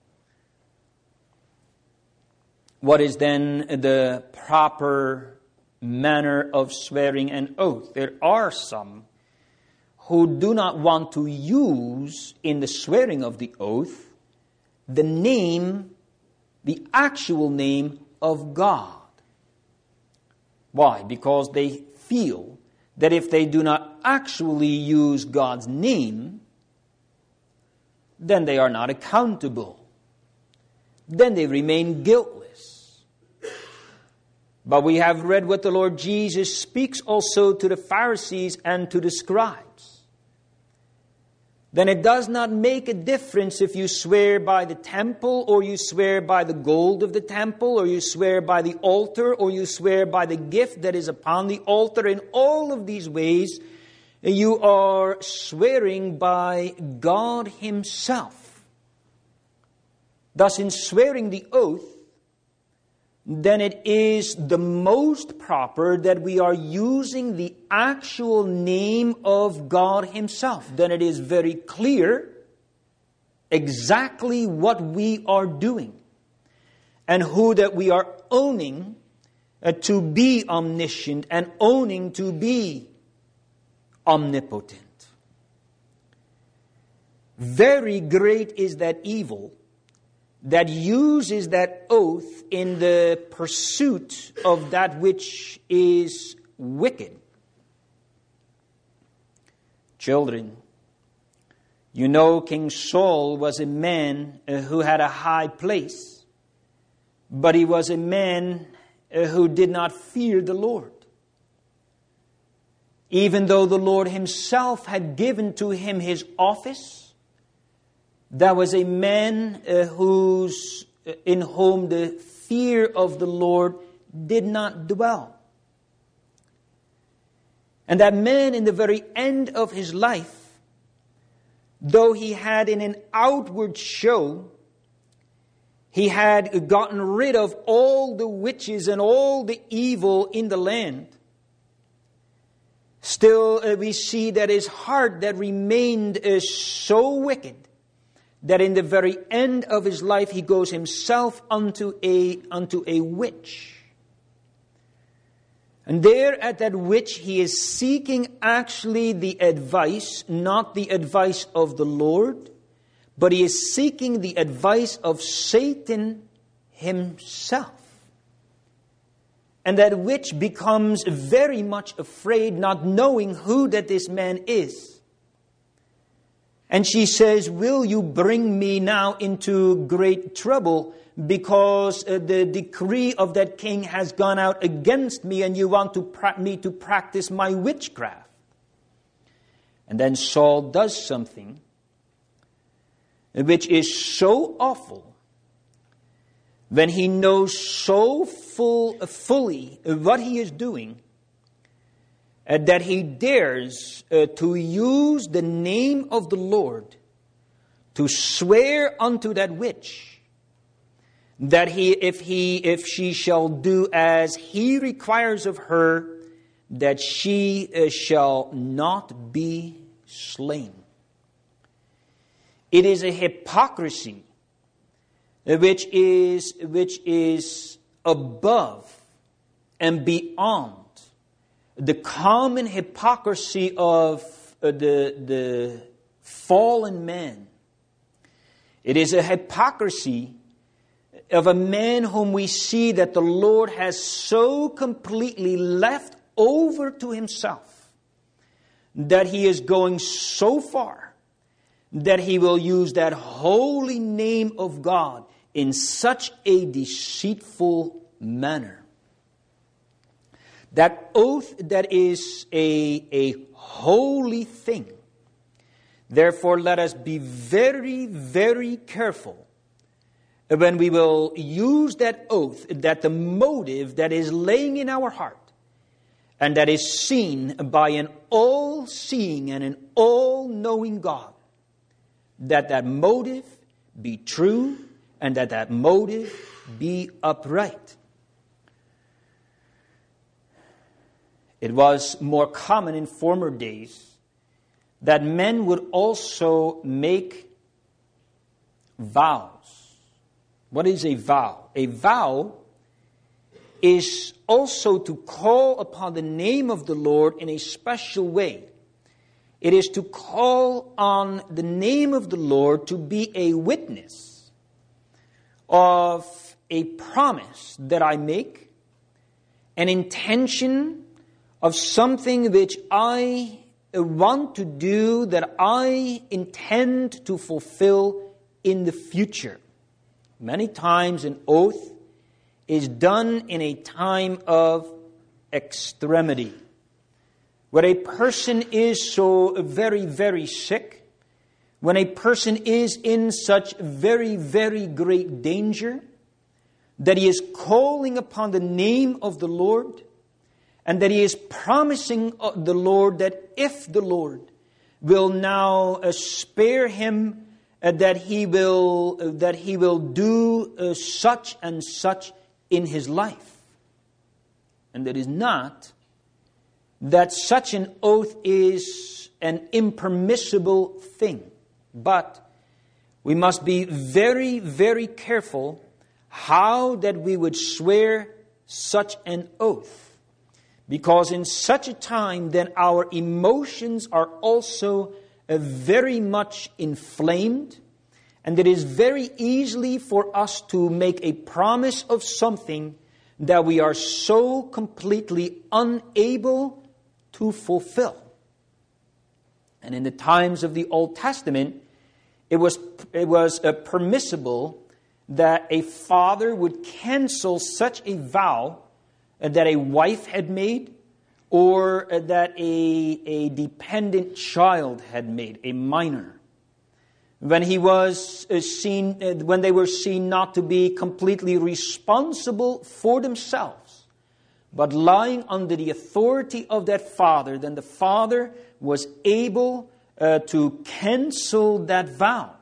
What is then the proper manner of swearing an oath? There are some who do not want to use in the swearing of the oath the name, the actual name of God. Why? Because they feel that if they do not actually use God's name, then they are not accountable. Then they remain guiltless. But we have read what the Lord Jesus speaks also to the Pharisees and to the scribes. Then it does not make a difference if you swear by the temple, or you swear by the gold of the temple, or you swear by the altar, or you swear by the gift that is upon the altar. In all of these ways, you are swearing by God himself. Thus, in swearing the oath, then it is the most proper that we are using the actual name of God himself. Then it is very clear exactly what we are doing and who that we are owning to be omniscient and owning to be omnipotent. Very great is that evil that uses that oath in the pursuit of that which is wicked. Children, you know King Saul was a man who had a high place, but he was a man who did not fear the Lord. Even though the Lord himself had given to him his office, that was a man in whom the fear of the Lord did not dwell. And that man, in the very end of his life, though he had in an outward show, he had gotten rid of all the witches and all the evil in the land, still we see that his heart that remained so wicked that in the very end of his life he goes himself unto a witch. And there at that witch he is seeking actually the advice, not the advice of the Lord, but he is seeking the advice of Satan himself. And that witch becomes very much afraid, not knowing who that this man is. And she says, will you bring me now into great trouble because the decree of that king has gone out against me and you want me to practice my witchcraft? And then Saul does something which is so awful when he knows so fully what he is doing, that he dares to use the name of the Lord to swear unto that witch that if she shall do as he requires of her, that she shall not be slain. It is a hypocrisy which is above and beyond the common hypocrisy of the fallen man. It is a hypocrisy of a man whom we see that the Lord has so completely left over to himself that he is going so far that he will use that holy name of God in such a deceitful manner. That oath that is a holy thing. Therefore, let us be very, very careful when we will use that oath, that the motive that is laying in our heart and that is seen by an all-seeing and an all-knowing God, that motive be true and that motive be upright. It was more common in former days that men would also make vows. What is a vow? A vow is also to call upon the name of the Lord in a special way. It is to call on the name of the Lord to be a witness of a promise that I make, an intention of something which I want to do, that I intend to fulfill in the future. Many times an oath is done in a time of extremity, where a person is so very, very sick, when a person is in such very, very great danger, that he is calling upon the name of the Lord, and that he is promising the Lord that if the Lord will now spare him, that he will do such and such in his life. And it is not that such an oath is an impermissible thing. But we must be very, very careful how that we would swear such an oath. Because in such a time, then our emotions are also very much inflamed. And it is very easily for us to make a promise of something that we are so completely unable to fulfill. And in the times of the Old Testament, it was permissible that a father would cancel such a vow that a wife had made, or that a dependent child had made, a minor. When they were seen not to be completely responsible for themselves, but lying under the authority of that father, then the father was able to cancel that vow.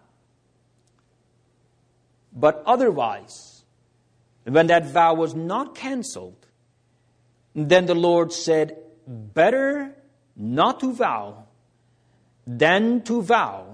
But otherwise, when that vow was not canceled, then the Lord said, better not to vow than to vow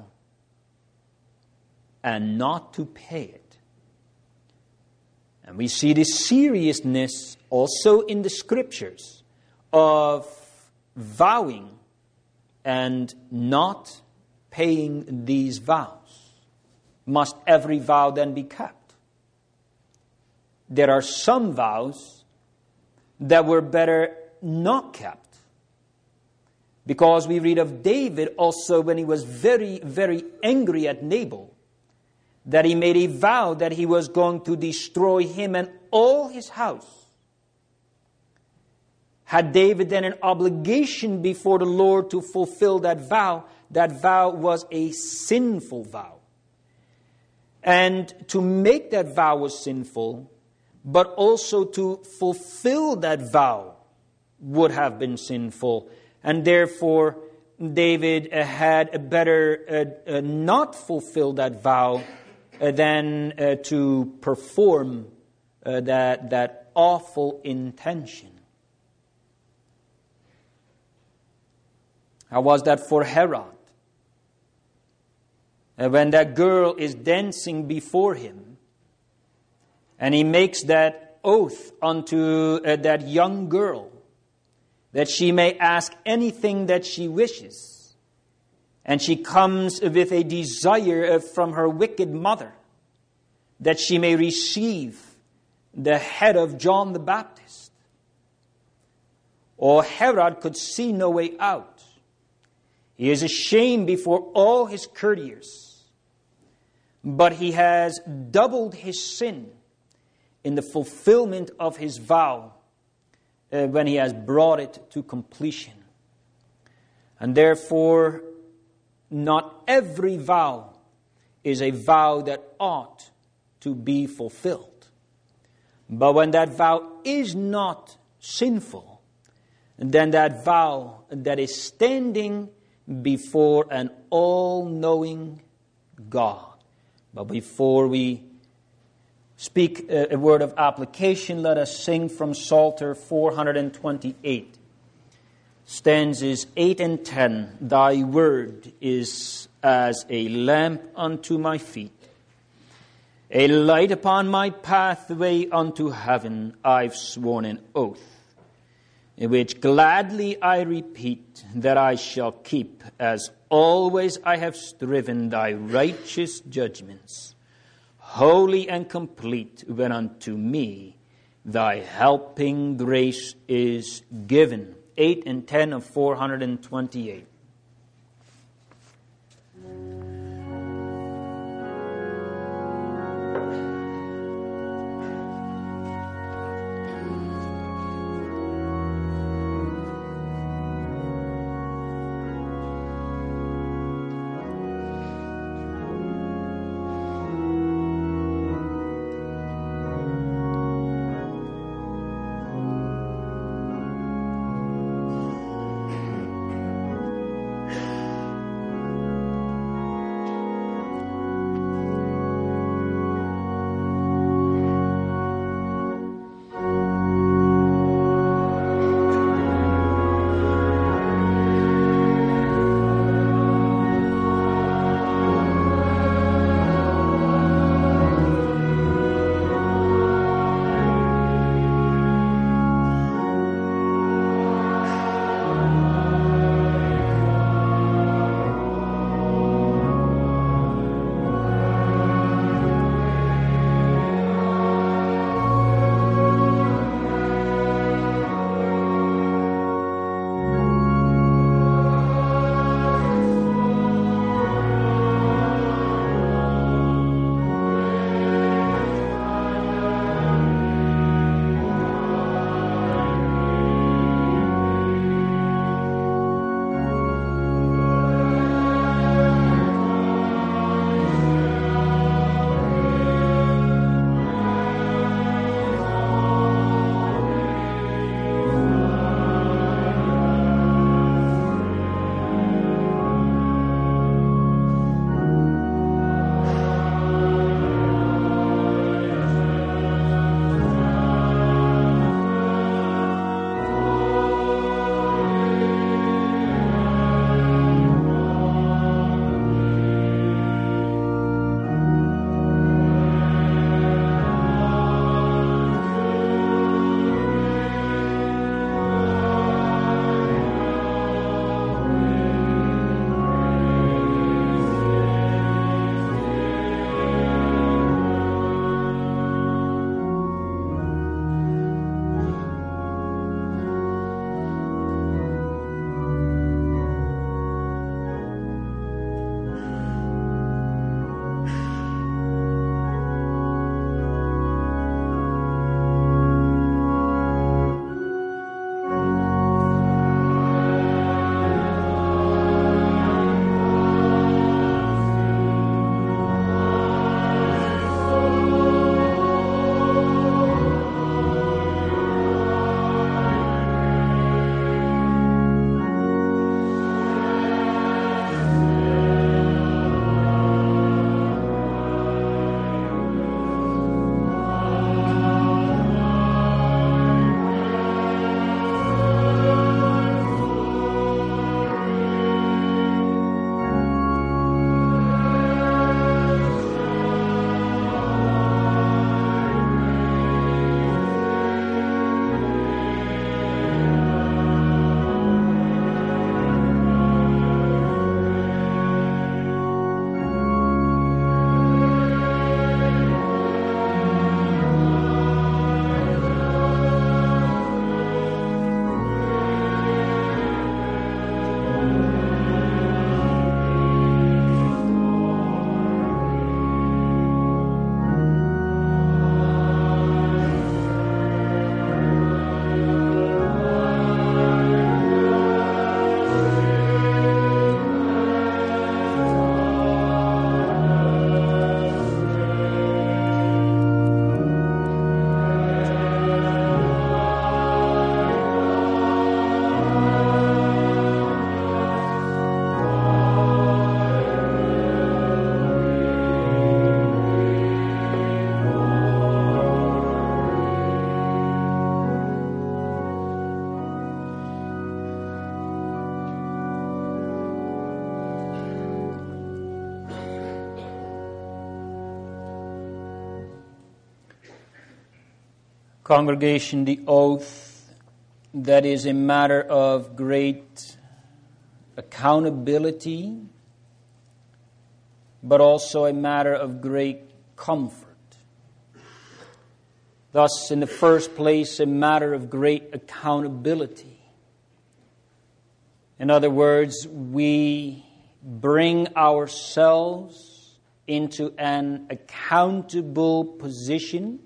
and not to pay it. And we see the seriousness also in the Scriptures of vowing and not paying these vows. Must every vow then be kept? There are some vows that were better not kept. Because we read of David also when he was very, very angry at Nabal, that he made a vow that he was going to destroy him and all his house. Had David then an obligation before the Lord to fulfill that vow? That vow was a sinful vow. And to make that vow was sinful, but also to fulfill that vow would have been sinful. And therefore, David had a better not fulfill that vow than to perform that awful intention. How was that for Herod? When that girl is dancing before him, and he makes that oath unto that young girl, that she may ask anything that she wishes. And she comes with a desire from her wicked mother, that she may receive the head of John the Baptist. Or Herod could see no way out. He is ashamed before all his courtiers. But he has doubled his sin in the fulfillment of his vow when he has brought it to completion. And therefore, not every vow is a vow that ought to be fulfilled. But when that vow is not sinful, then that vow that is standing before an all-knowing God. But before we speak a word of application, let us sing from Psalter 428. Stanzas 8 and 10. Thy word is as a lamp unto my feet, a light upon my pathway unto heaven. I've sworn an oath, in which gladly I repeat, that I shall keep, as always I have striven, thy righteous judgments, holy and complete, when unto me thy helping grace is given. 8 and 10 of 428. Congregation, the oath that is a matter of great accountability, but also a matter of great comfort. Thus, in the first place, a matter of great accountability. In other words, we bring ourselves into an accountable position,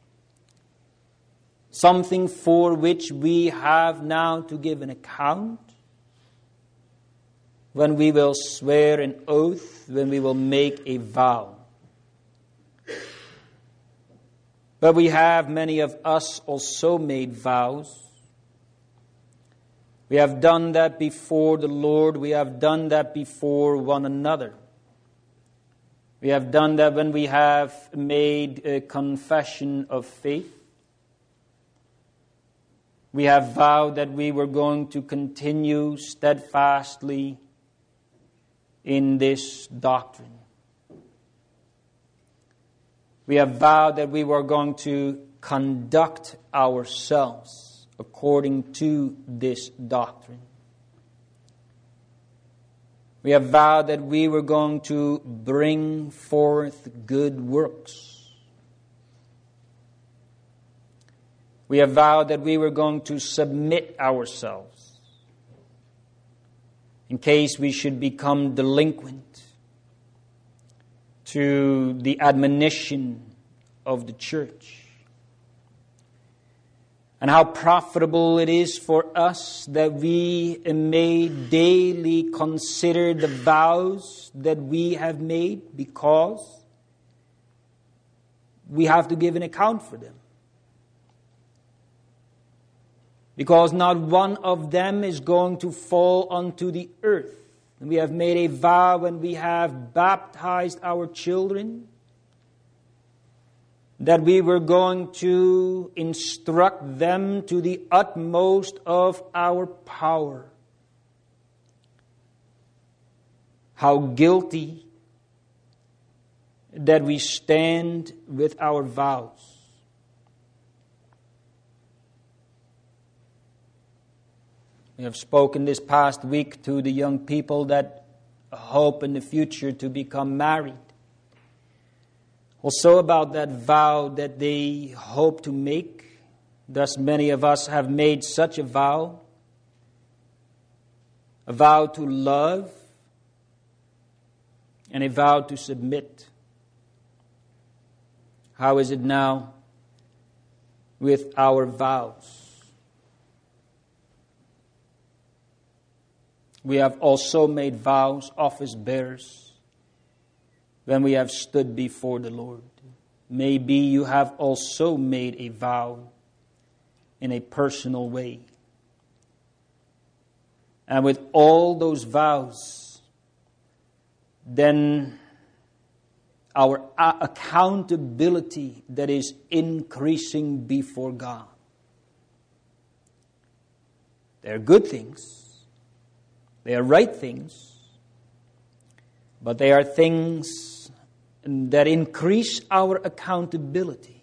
something for which we have now to give an account, when we will swear an oath, when we will make a vow. But we have, many of us, also made vows. We have done that before the Lord. We have done that before one another. We have done that when we have made a confession of faith. We have vowed that we were going to continue steadfastly in this doctrine. We have vowed that we were going to conduct ourselves according to this doctrine. We have vowed that we were going to bring forth good works. We have vowed that we were going to submit ourselves in case we should become delinquent to the admonition of the church. And how profitable it is for us that we may daily consider the vows that we have made, because we have to give an account for them. Because not one of them is going to fall onto the earth. And we have made a vow when we have baptized our children that we were going to instruct them to the utmost of our power. How guilty that we stand with our vows. We have spoken this past week to the young people that hope in the future to become married. Also about that vow that they hope to make. Thus many of us have made such a vow to love, and a vow to submit. How is it now with our vows? We have also made vows, office bearers, when we have stood before the Lord. Maybe you have also made a vow in a personal way. And with all those vows, then our accountability that is increasing before God. They're good things. They are right things, but they are things that increase our accountability.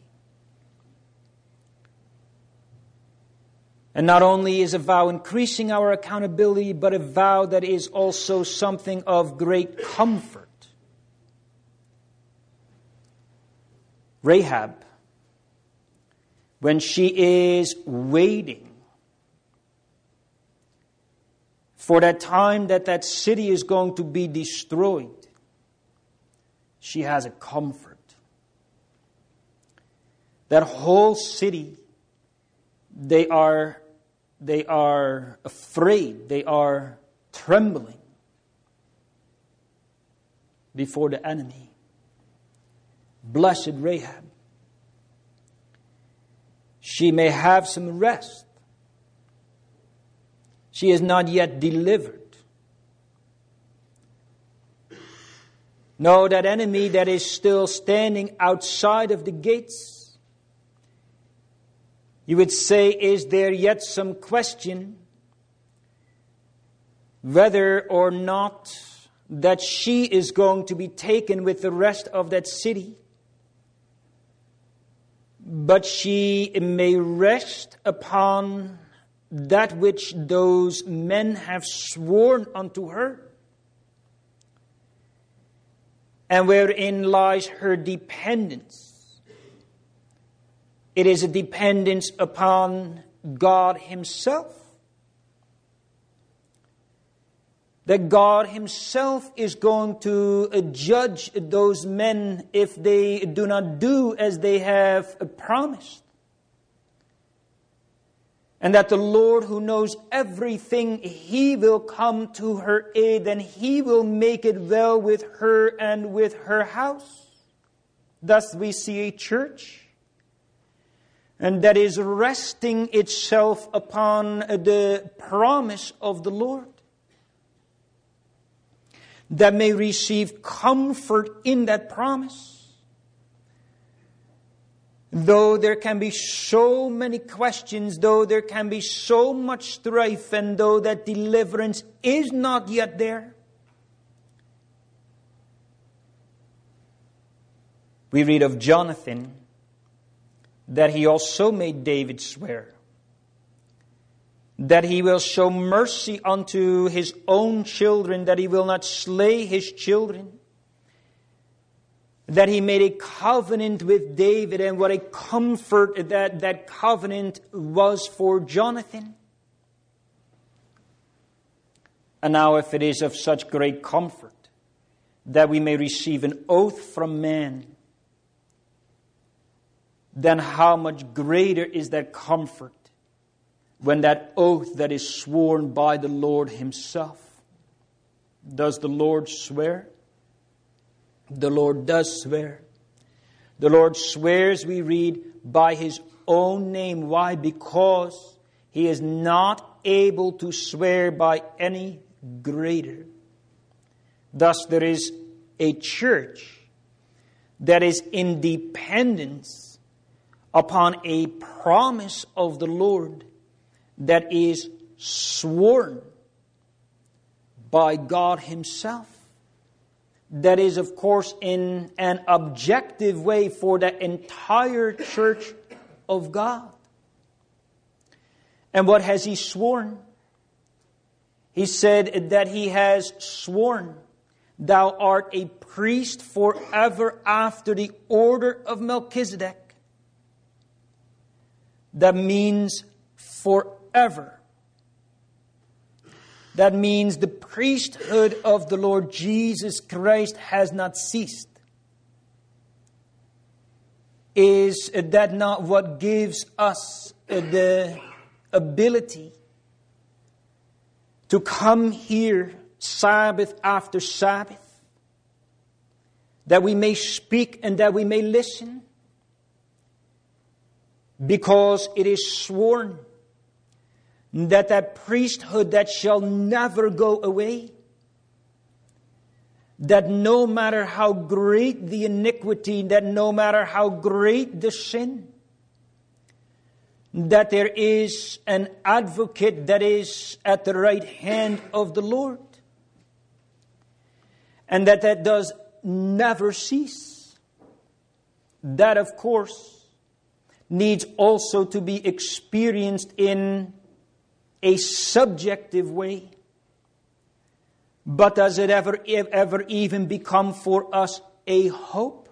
And not only is a vow increasing our accountability, but a vow that is also something of great comfort. Rahab, when she is waiting for that time that city is going to be destroyed, she has a comfort. That whole city, they are afraid, they are trembling before the enemy. Blessed Rahab. She may have some rest. She is not yet delivered. No, that enemy that is still standing outside of the gates. You would say, is there yet some question whether or not that she is going to be taken with the rest of that city? but she may rest upon that which those men have sworn unto her, and wherein lies her dependence. It is a dependence upon God Himself. That God Himself is going to judge those men if they do not do as they have promised. And that the Lord, who knows everything, He will come to her aid, and He will make it well with her and with her house. Thus we see a church, and that is resting itself upon the promise of the Lord, that may receive comfort in that promise. Though there can be so many questions, though there can be so much strife, and though that deliverance is not yet there, we read of Jonathan that he also made David swear that he will show mercy unto his own children, that he will not slay his children, that he made a covenant with David, and what a comfort that covenant was for Jonathan. And now if it is of such great comfort that we may receive an oath from man, then how much greater is that comfort when that oath that is sworn by the Lord Himself. Does the Lord swear? The Lord does swear. The Lord swears, we read, by His own name. Why? Because He is not able to swear by any greater. Thus there is a church that is in dependence upon a promise of the Lord that is sworn by God Himself. That is, of course, in an objective way for the entire church of God. And what has He sworn? He said that He has sworn, "Thou art a priest forever after the order of Melchizedek." That means forever. That means the priesthood of the Lord Jesus Christ has not ceased. Is that not what gives us the ability to come here Sabbath after Sabbath, that we may speak and that we may listen? Because it is sworn that priesthood that shall never go away, that no matter how great the iniquity, that no matter how great the sin, that there is an advocate that is at the right hand of the Lord, and that does never cease. That, of course, needs also to be experienced in a subjective way. But does it ever even become for us a hope?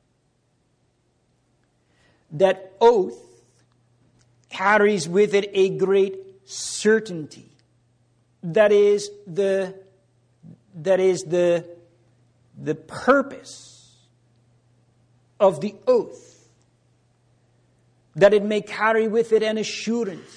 That oath carries with it a great certainty. That is the purpose of the oath. That it may carry with it an assurance.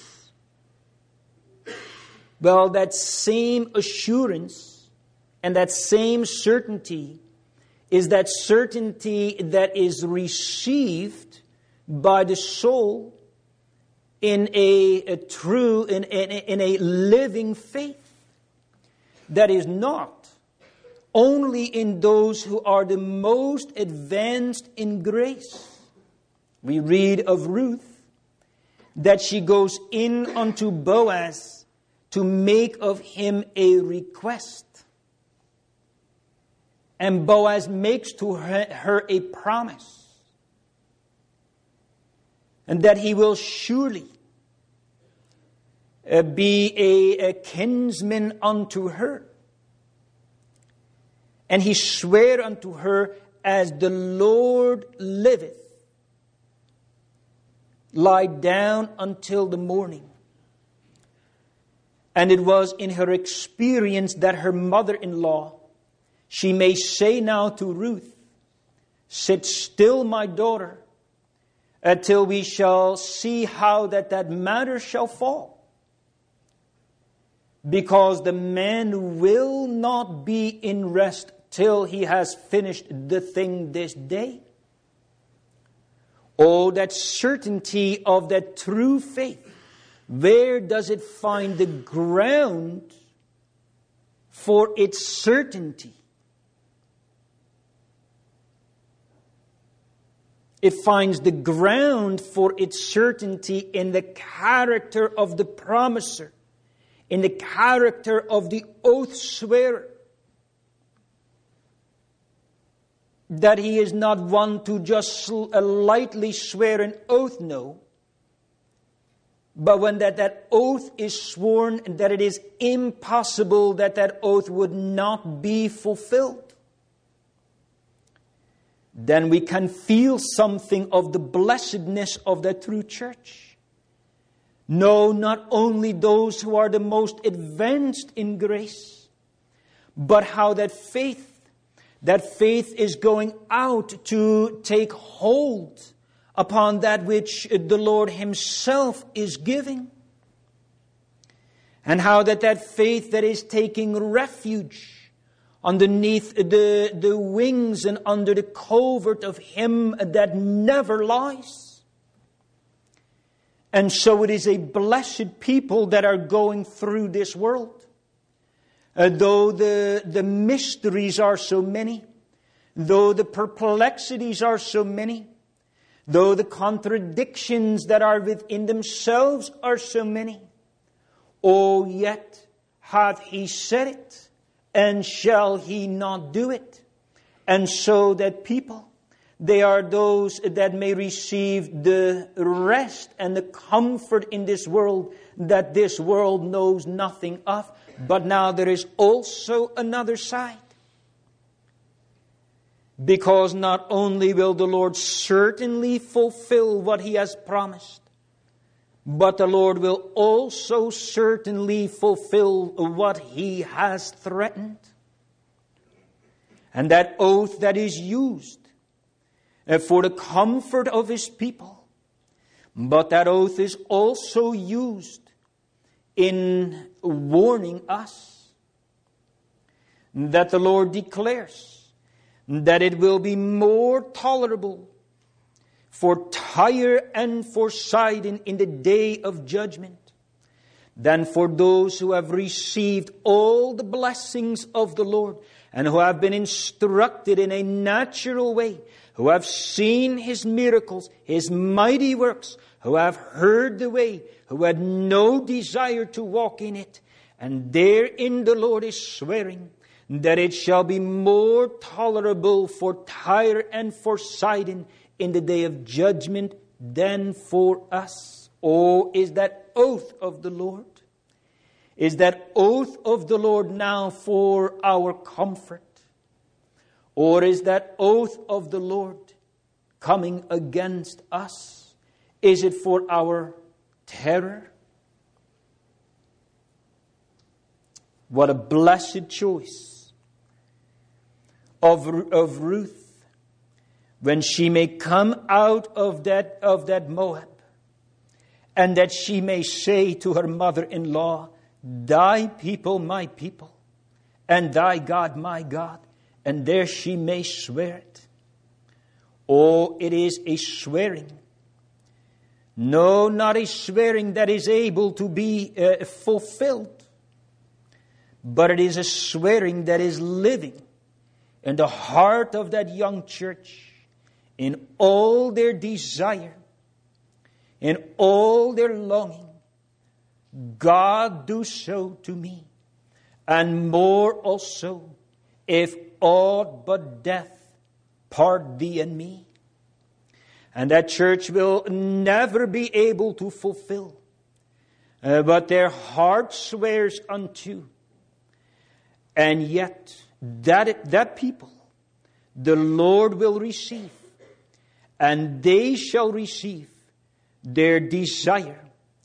Well, that same assurance and that same certainty is that certainty that is received by the soul in a true, in a living faith. That is not only in those who are the most advanced in grace. We read of Ruth that she goes in unto Boaz to make of him a request. And Boaz makes to her a promise. and that he will surely be a kinsman unto her. And he sware unto her, as the Lord liveth, lie down until the morning. And it was in her experience that her mother-in-law, she may say now to Ruth, sit still, my daughter, until we shall see how that matter shall fall. Because the man will not be in rest till he has finished the thing this day. Oh, that certainty of that true faith. Where does it find the ground for its certainty? It finds the ground for its certainty in the character of the promiser, in the character of the oath swearer. That he is not one to just lightly swear an oath, no. But when that oath is sworn, that it is impossible that oath would not be fulfilled. Then we can feel something of the blessedness of that true church. No, not only those who are the most advanced in grace, but how that faith is going out to take hold upon that which the Lord Himself is giving. And how that faith that is taking refuge underneath the wings and under the covert of Him that never lies. And so it is a blessed people that are going through this world. Though the mysteries are so many, though the perplexities are so many, though the contradictions that are within themselves are so many, oh, yet hath He said it, and shall He not do it? And so that people, they are those that may receive the rest and the comfort in this world that this world knows nothing of. But now there is also another side. Because not only will the Lord certainly fulfill what He has promised, but the Lord will also certainly fulfill what He has threatened. And that oath that is used for the comfort of His people, but that oath is also used in warning us, that the Lord declares that it will be more tolerable for Tyre and for Sidon in the day of judgment than for those who have received all the blessings of the Lord and who have been instructed in a natural way, who have seen His miracles, His mighty works, who have heard the way, who had no desire to walk in it. And therein the Lord is swearing that it shall be more tolerable for Tyre and for Sidon in the day of judgment than for us. Oh, is that oath of the Lord? Is that oath of the Lord now for our comfort? Or is that oath of the Lord coming against us? Is it for our terror? What a blessed choice of Ruth, when she may come out of that Moab, and that she may say to her mother-in-law, "Thy people, my people, and thy God, my God," and there she may swear it. Oh, it is a swearing. No, not a swearing that is able to be fulfilled, but it is a swearing that is living in the heart of that young church, in all their desire, in all their longing. God, do so to me, and more also, if aught but death part thee and me. and that church will never be able to fulfill. But their heart swears unto. And yet, that people, the Lord will receive, and they shall receive their desire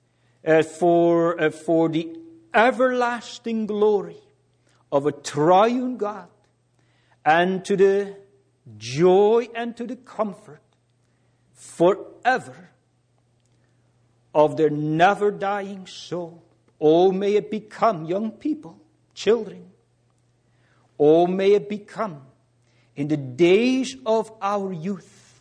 for the everlasting glory of a triune God, and to the joy and to the comfort forever of their never dying soul. Oh, may it become, young people, children, oh, may it become in the days of our youth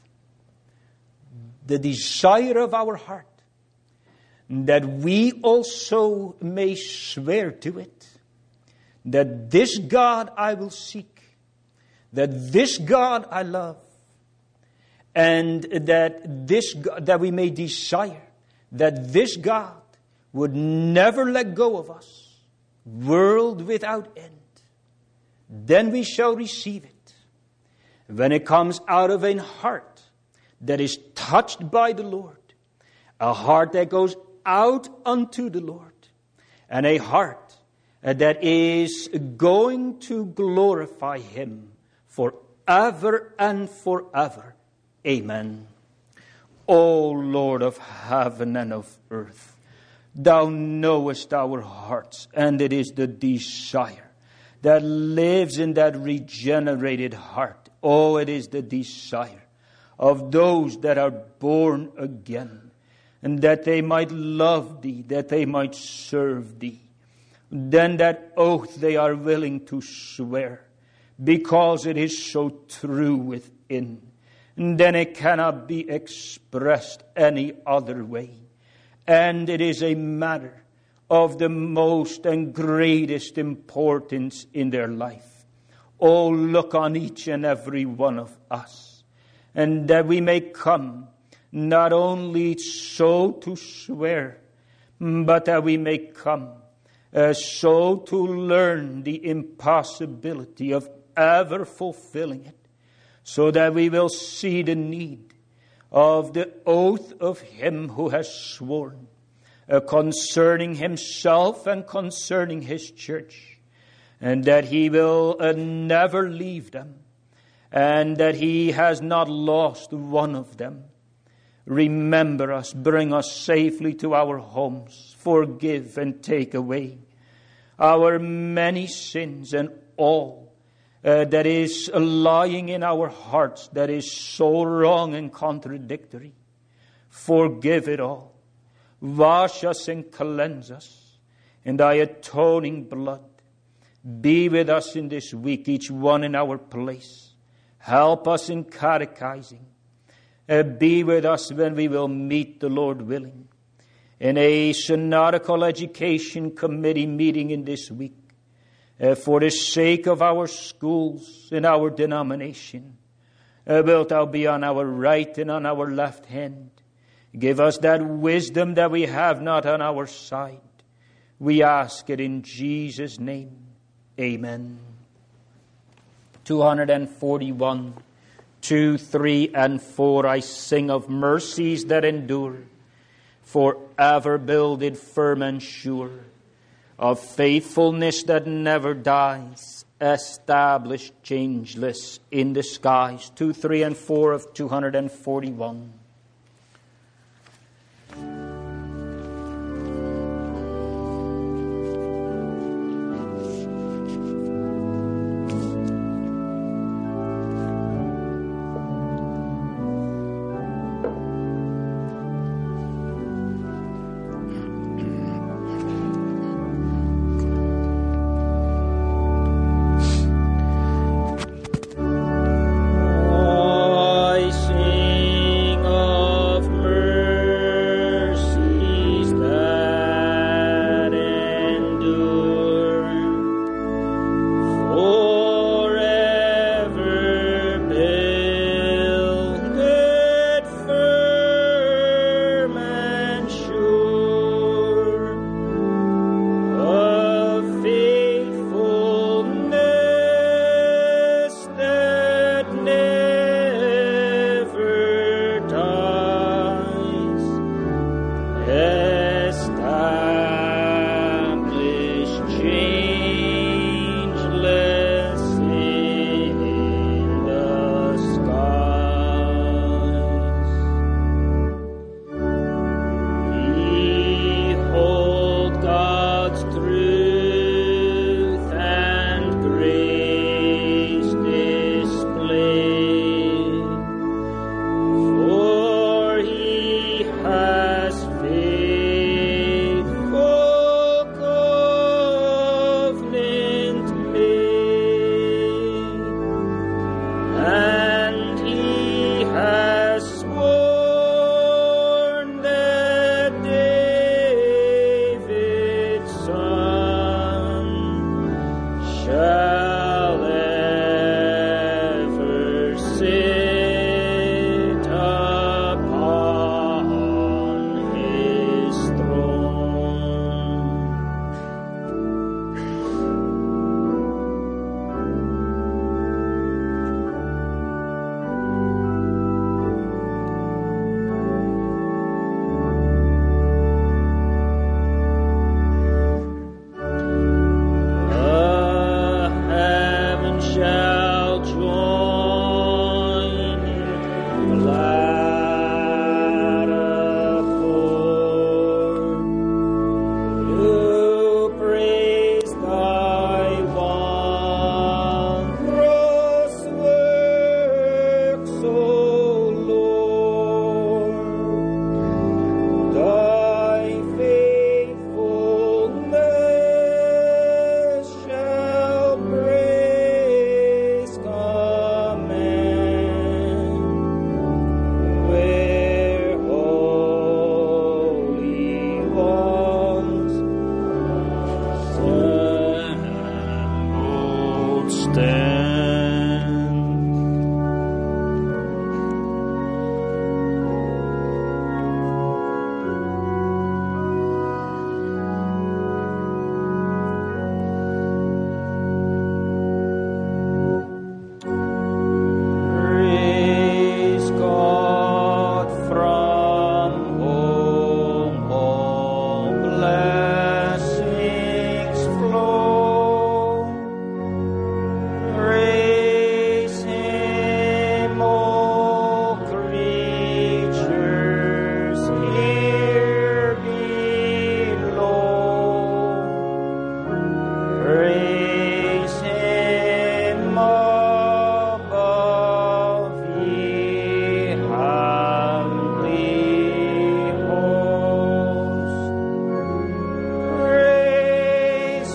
the desire of our heart, that we also may swear to it, that this God I will seek, that this God I love, and that we may desire that this God would never let go of us, world without end. Then we shall receive it when it comes out of a heart that is touched by the Lord, a heart that goes out unto the Lord, and a heart that is going to glorify Him forever and forever. Amen. O Lord of heaven and of earth, Thou knowest our hearts, and it is the desire that lives in that regenerated heart. Oh, it is the desire of those that are born again, and that they might love Thee, that they might serve Thee. Then that oath they are willing to swear, because it is so true within. And then it cannot be expressed any other way. And it is a matter of the most and greatest importance in their life. Oh, look on each and every one of us, and that we may come not only so to swear, but that we may come so to learn the impossibility of ever fulfilling it, so that we will see the need of the oath of Him who has sworn concerning Himself and concerning His church, and that He will never leave them, and that He has not lost one of them. Remember us, bring us safely to our homes, forgive and take away our many sins and all that is lying in our hearts that is so wrong and contradictory. Forgive it all. Wash us and cleanse us in Thy atoning blood. Be with us in this week, each one in our place. Help us in catechizing. Be with us when we will meet, the Lord willing, in a synodical education committee meeting in this week. For the sake of our schools and our denomination, wilt Thou be on our right and on our left hand. Give us that wisdom that we have not on our side. We ask it in Jesus' name. Amen. 241, 2, 3, and 4. I sing of mercies that endure, forever builded firm and sure, of faithfulness that never dies, established changeless in the skies. 2, 3, and 4 of 241. I sing of mercy. Praise God from whom all blessings flow. Praise Him, all creatures here below. Praise Him above, ye heavenly hosts. Praise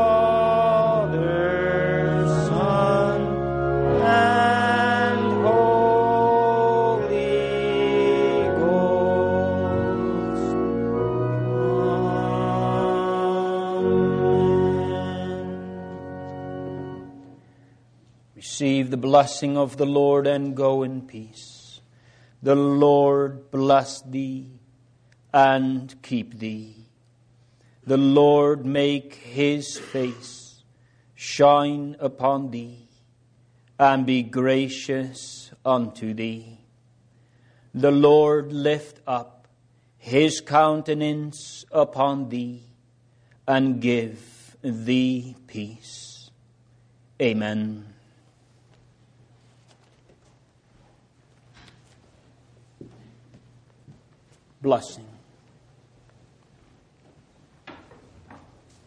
Father, Son, and Holy Ghost. Amen. Receive the blessing of the Lord and go in peace. The Lord bless thee and keep thee. The Lord make His face shine upon thee and be gracious unto thee. The Lord lift up His countenance upon thee and give thee peace. Amen. Blessing.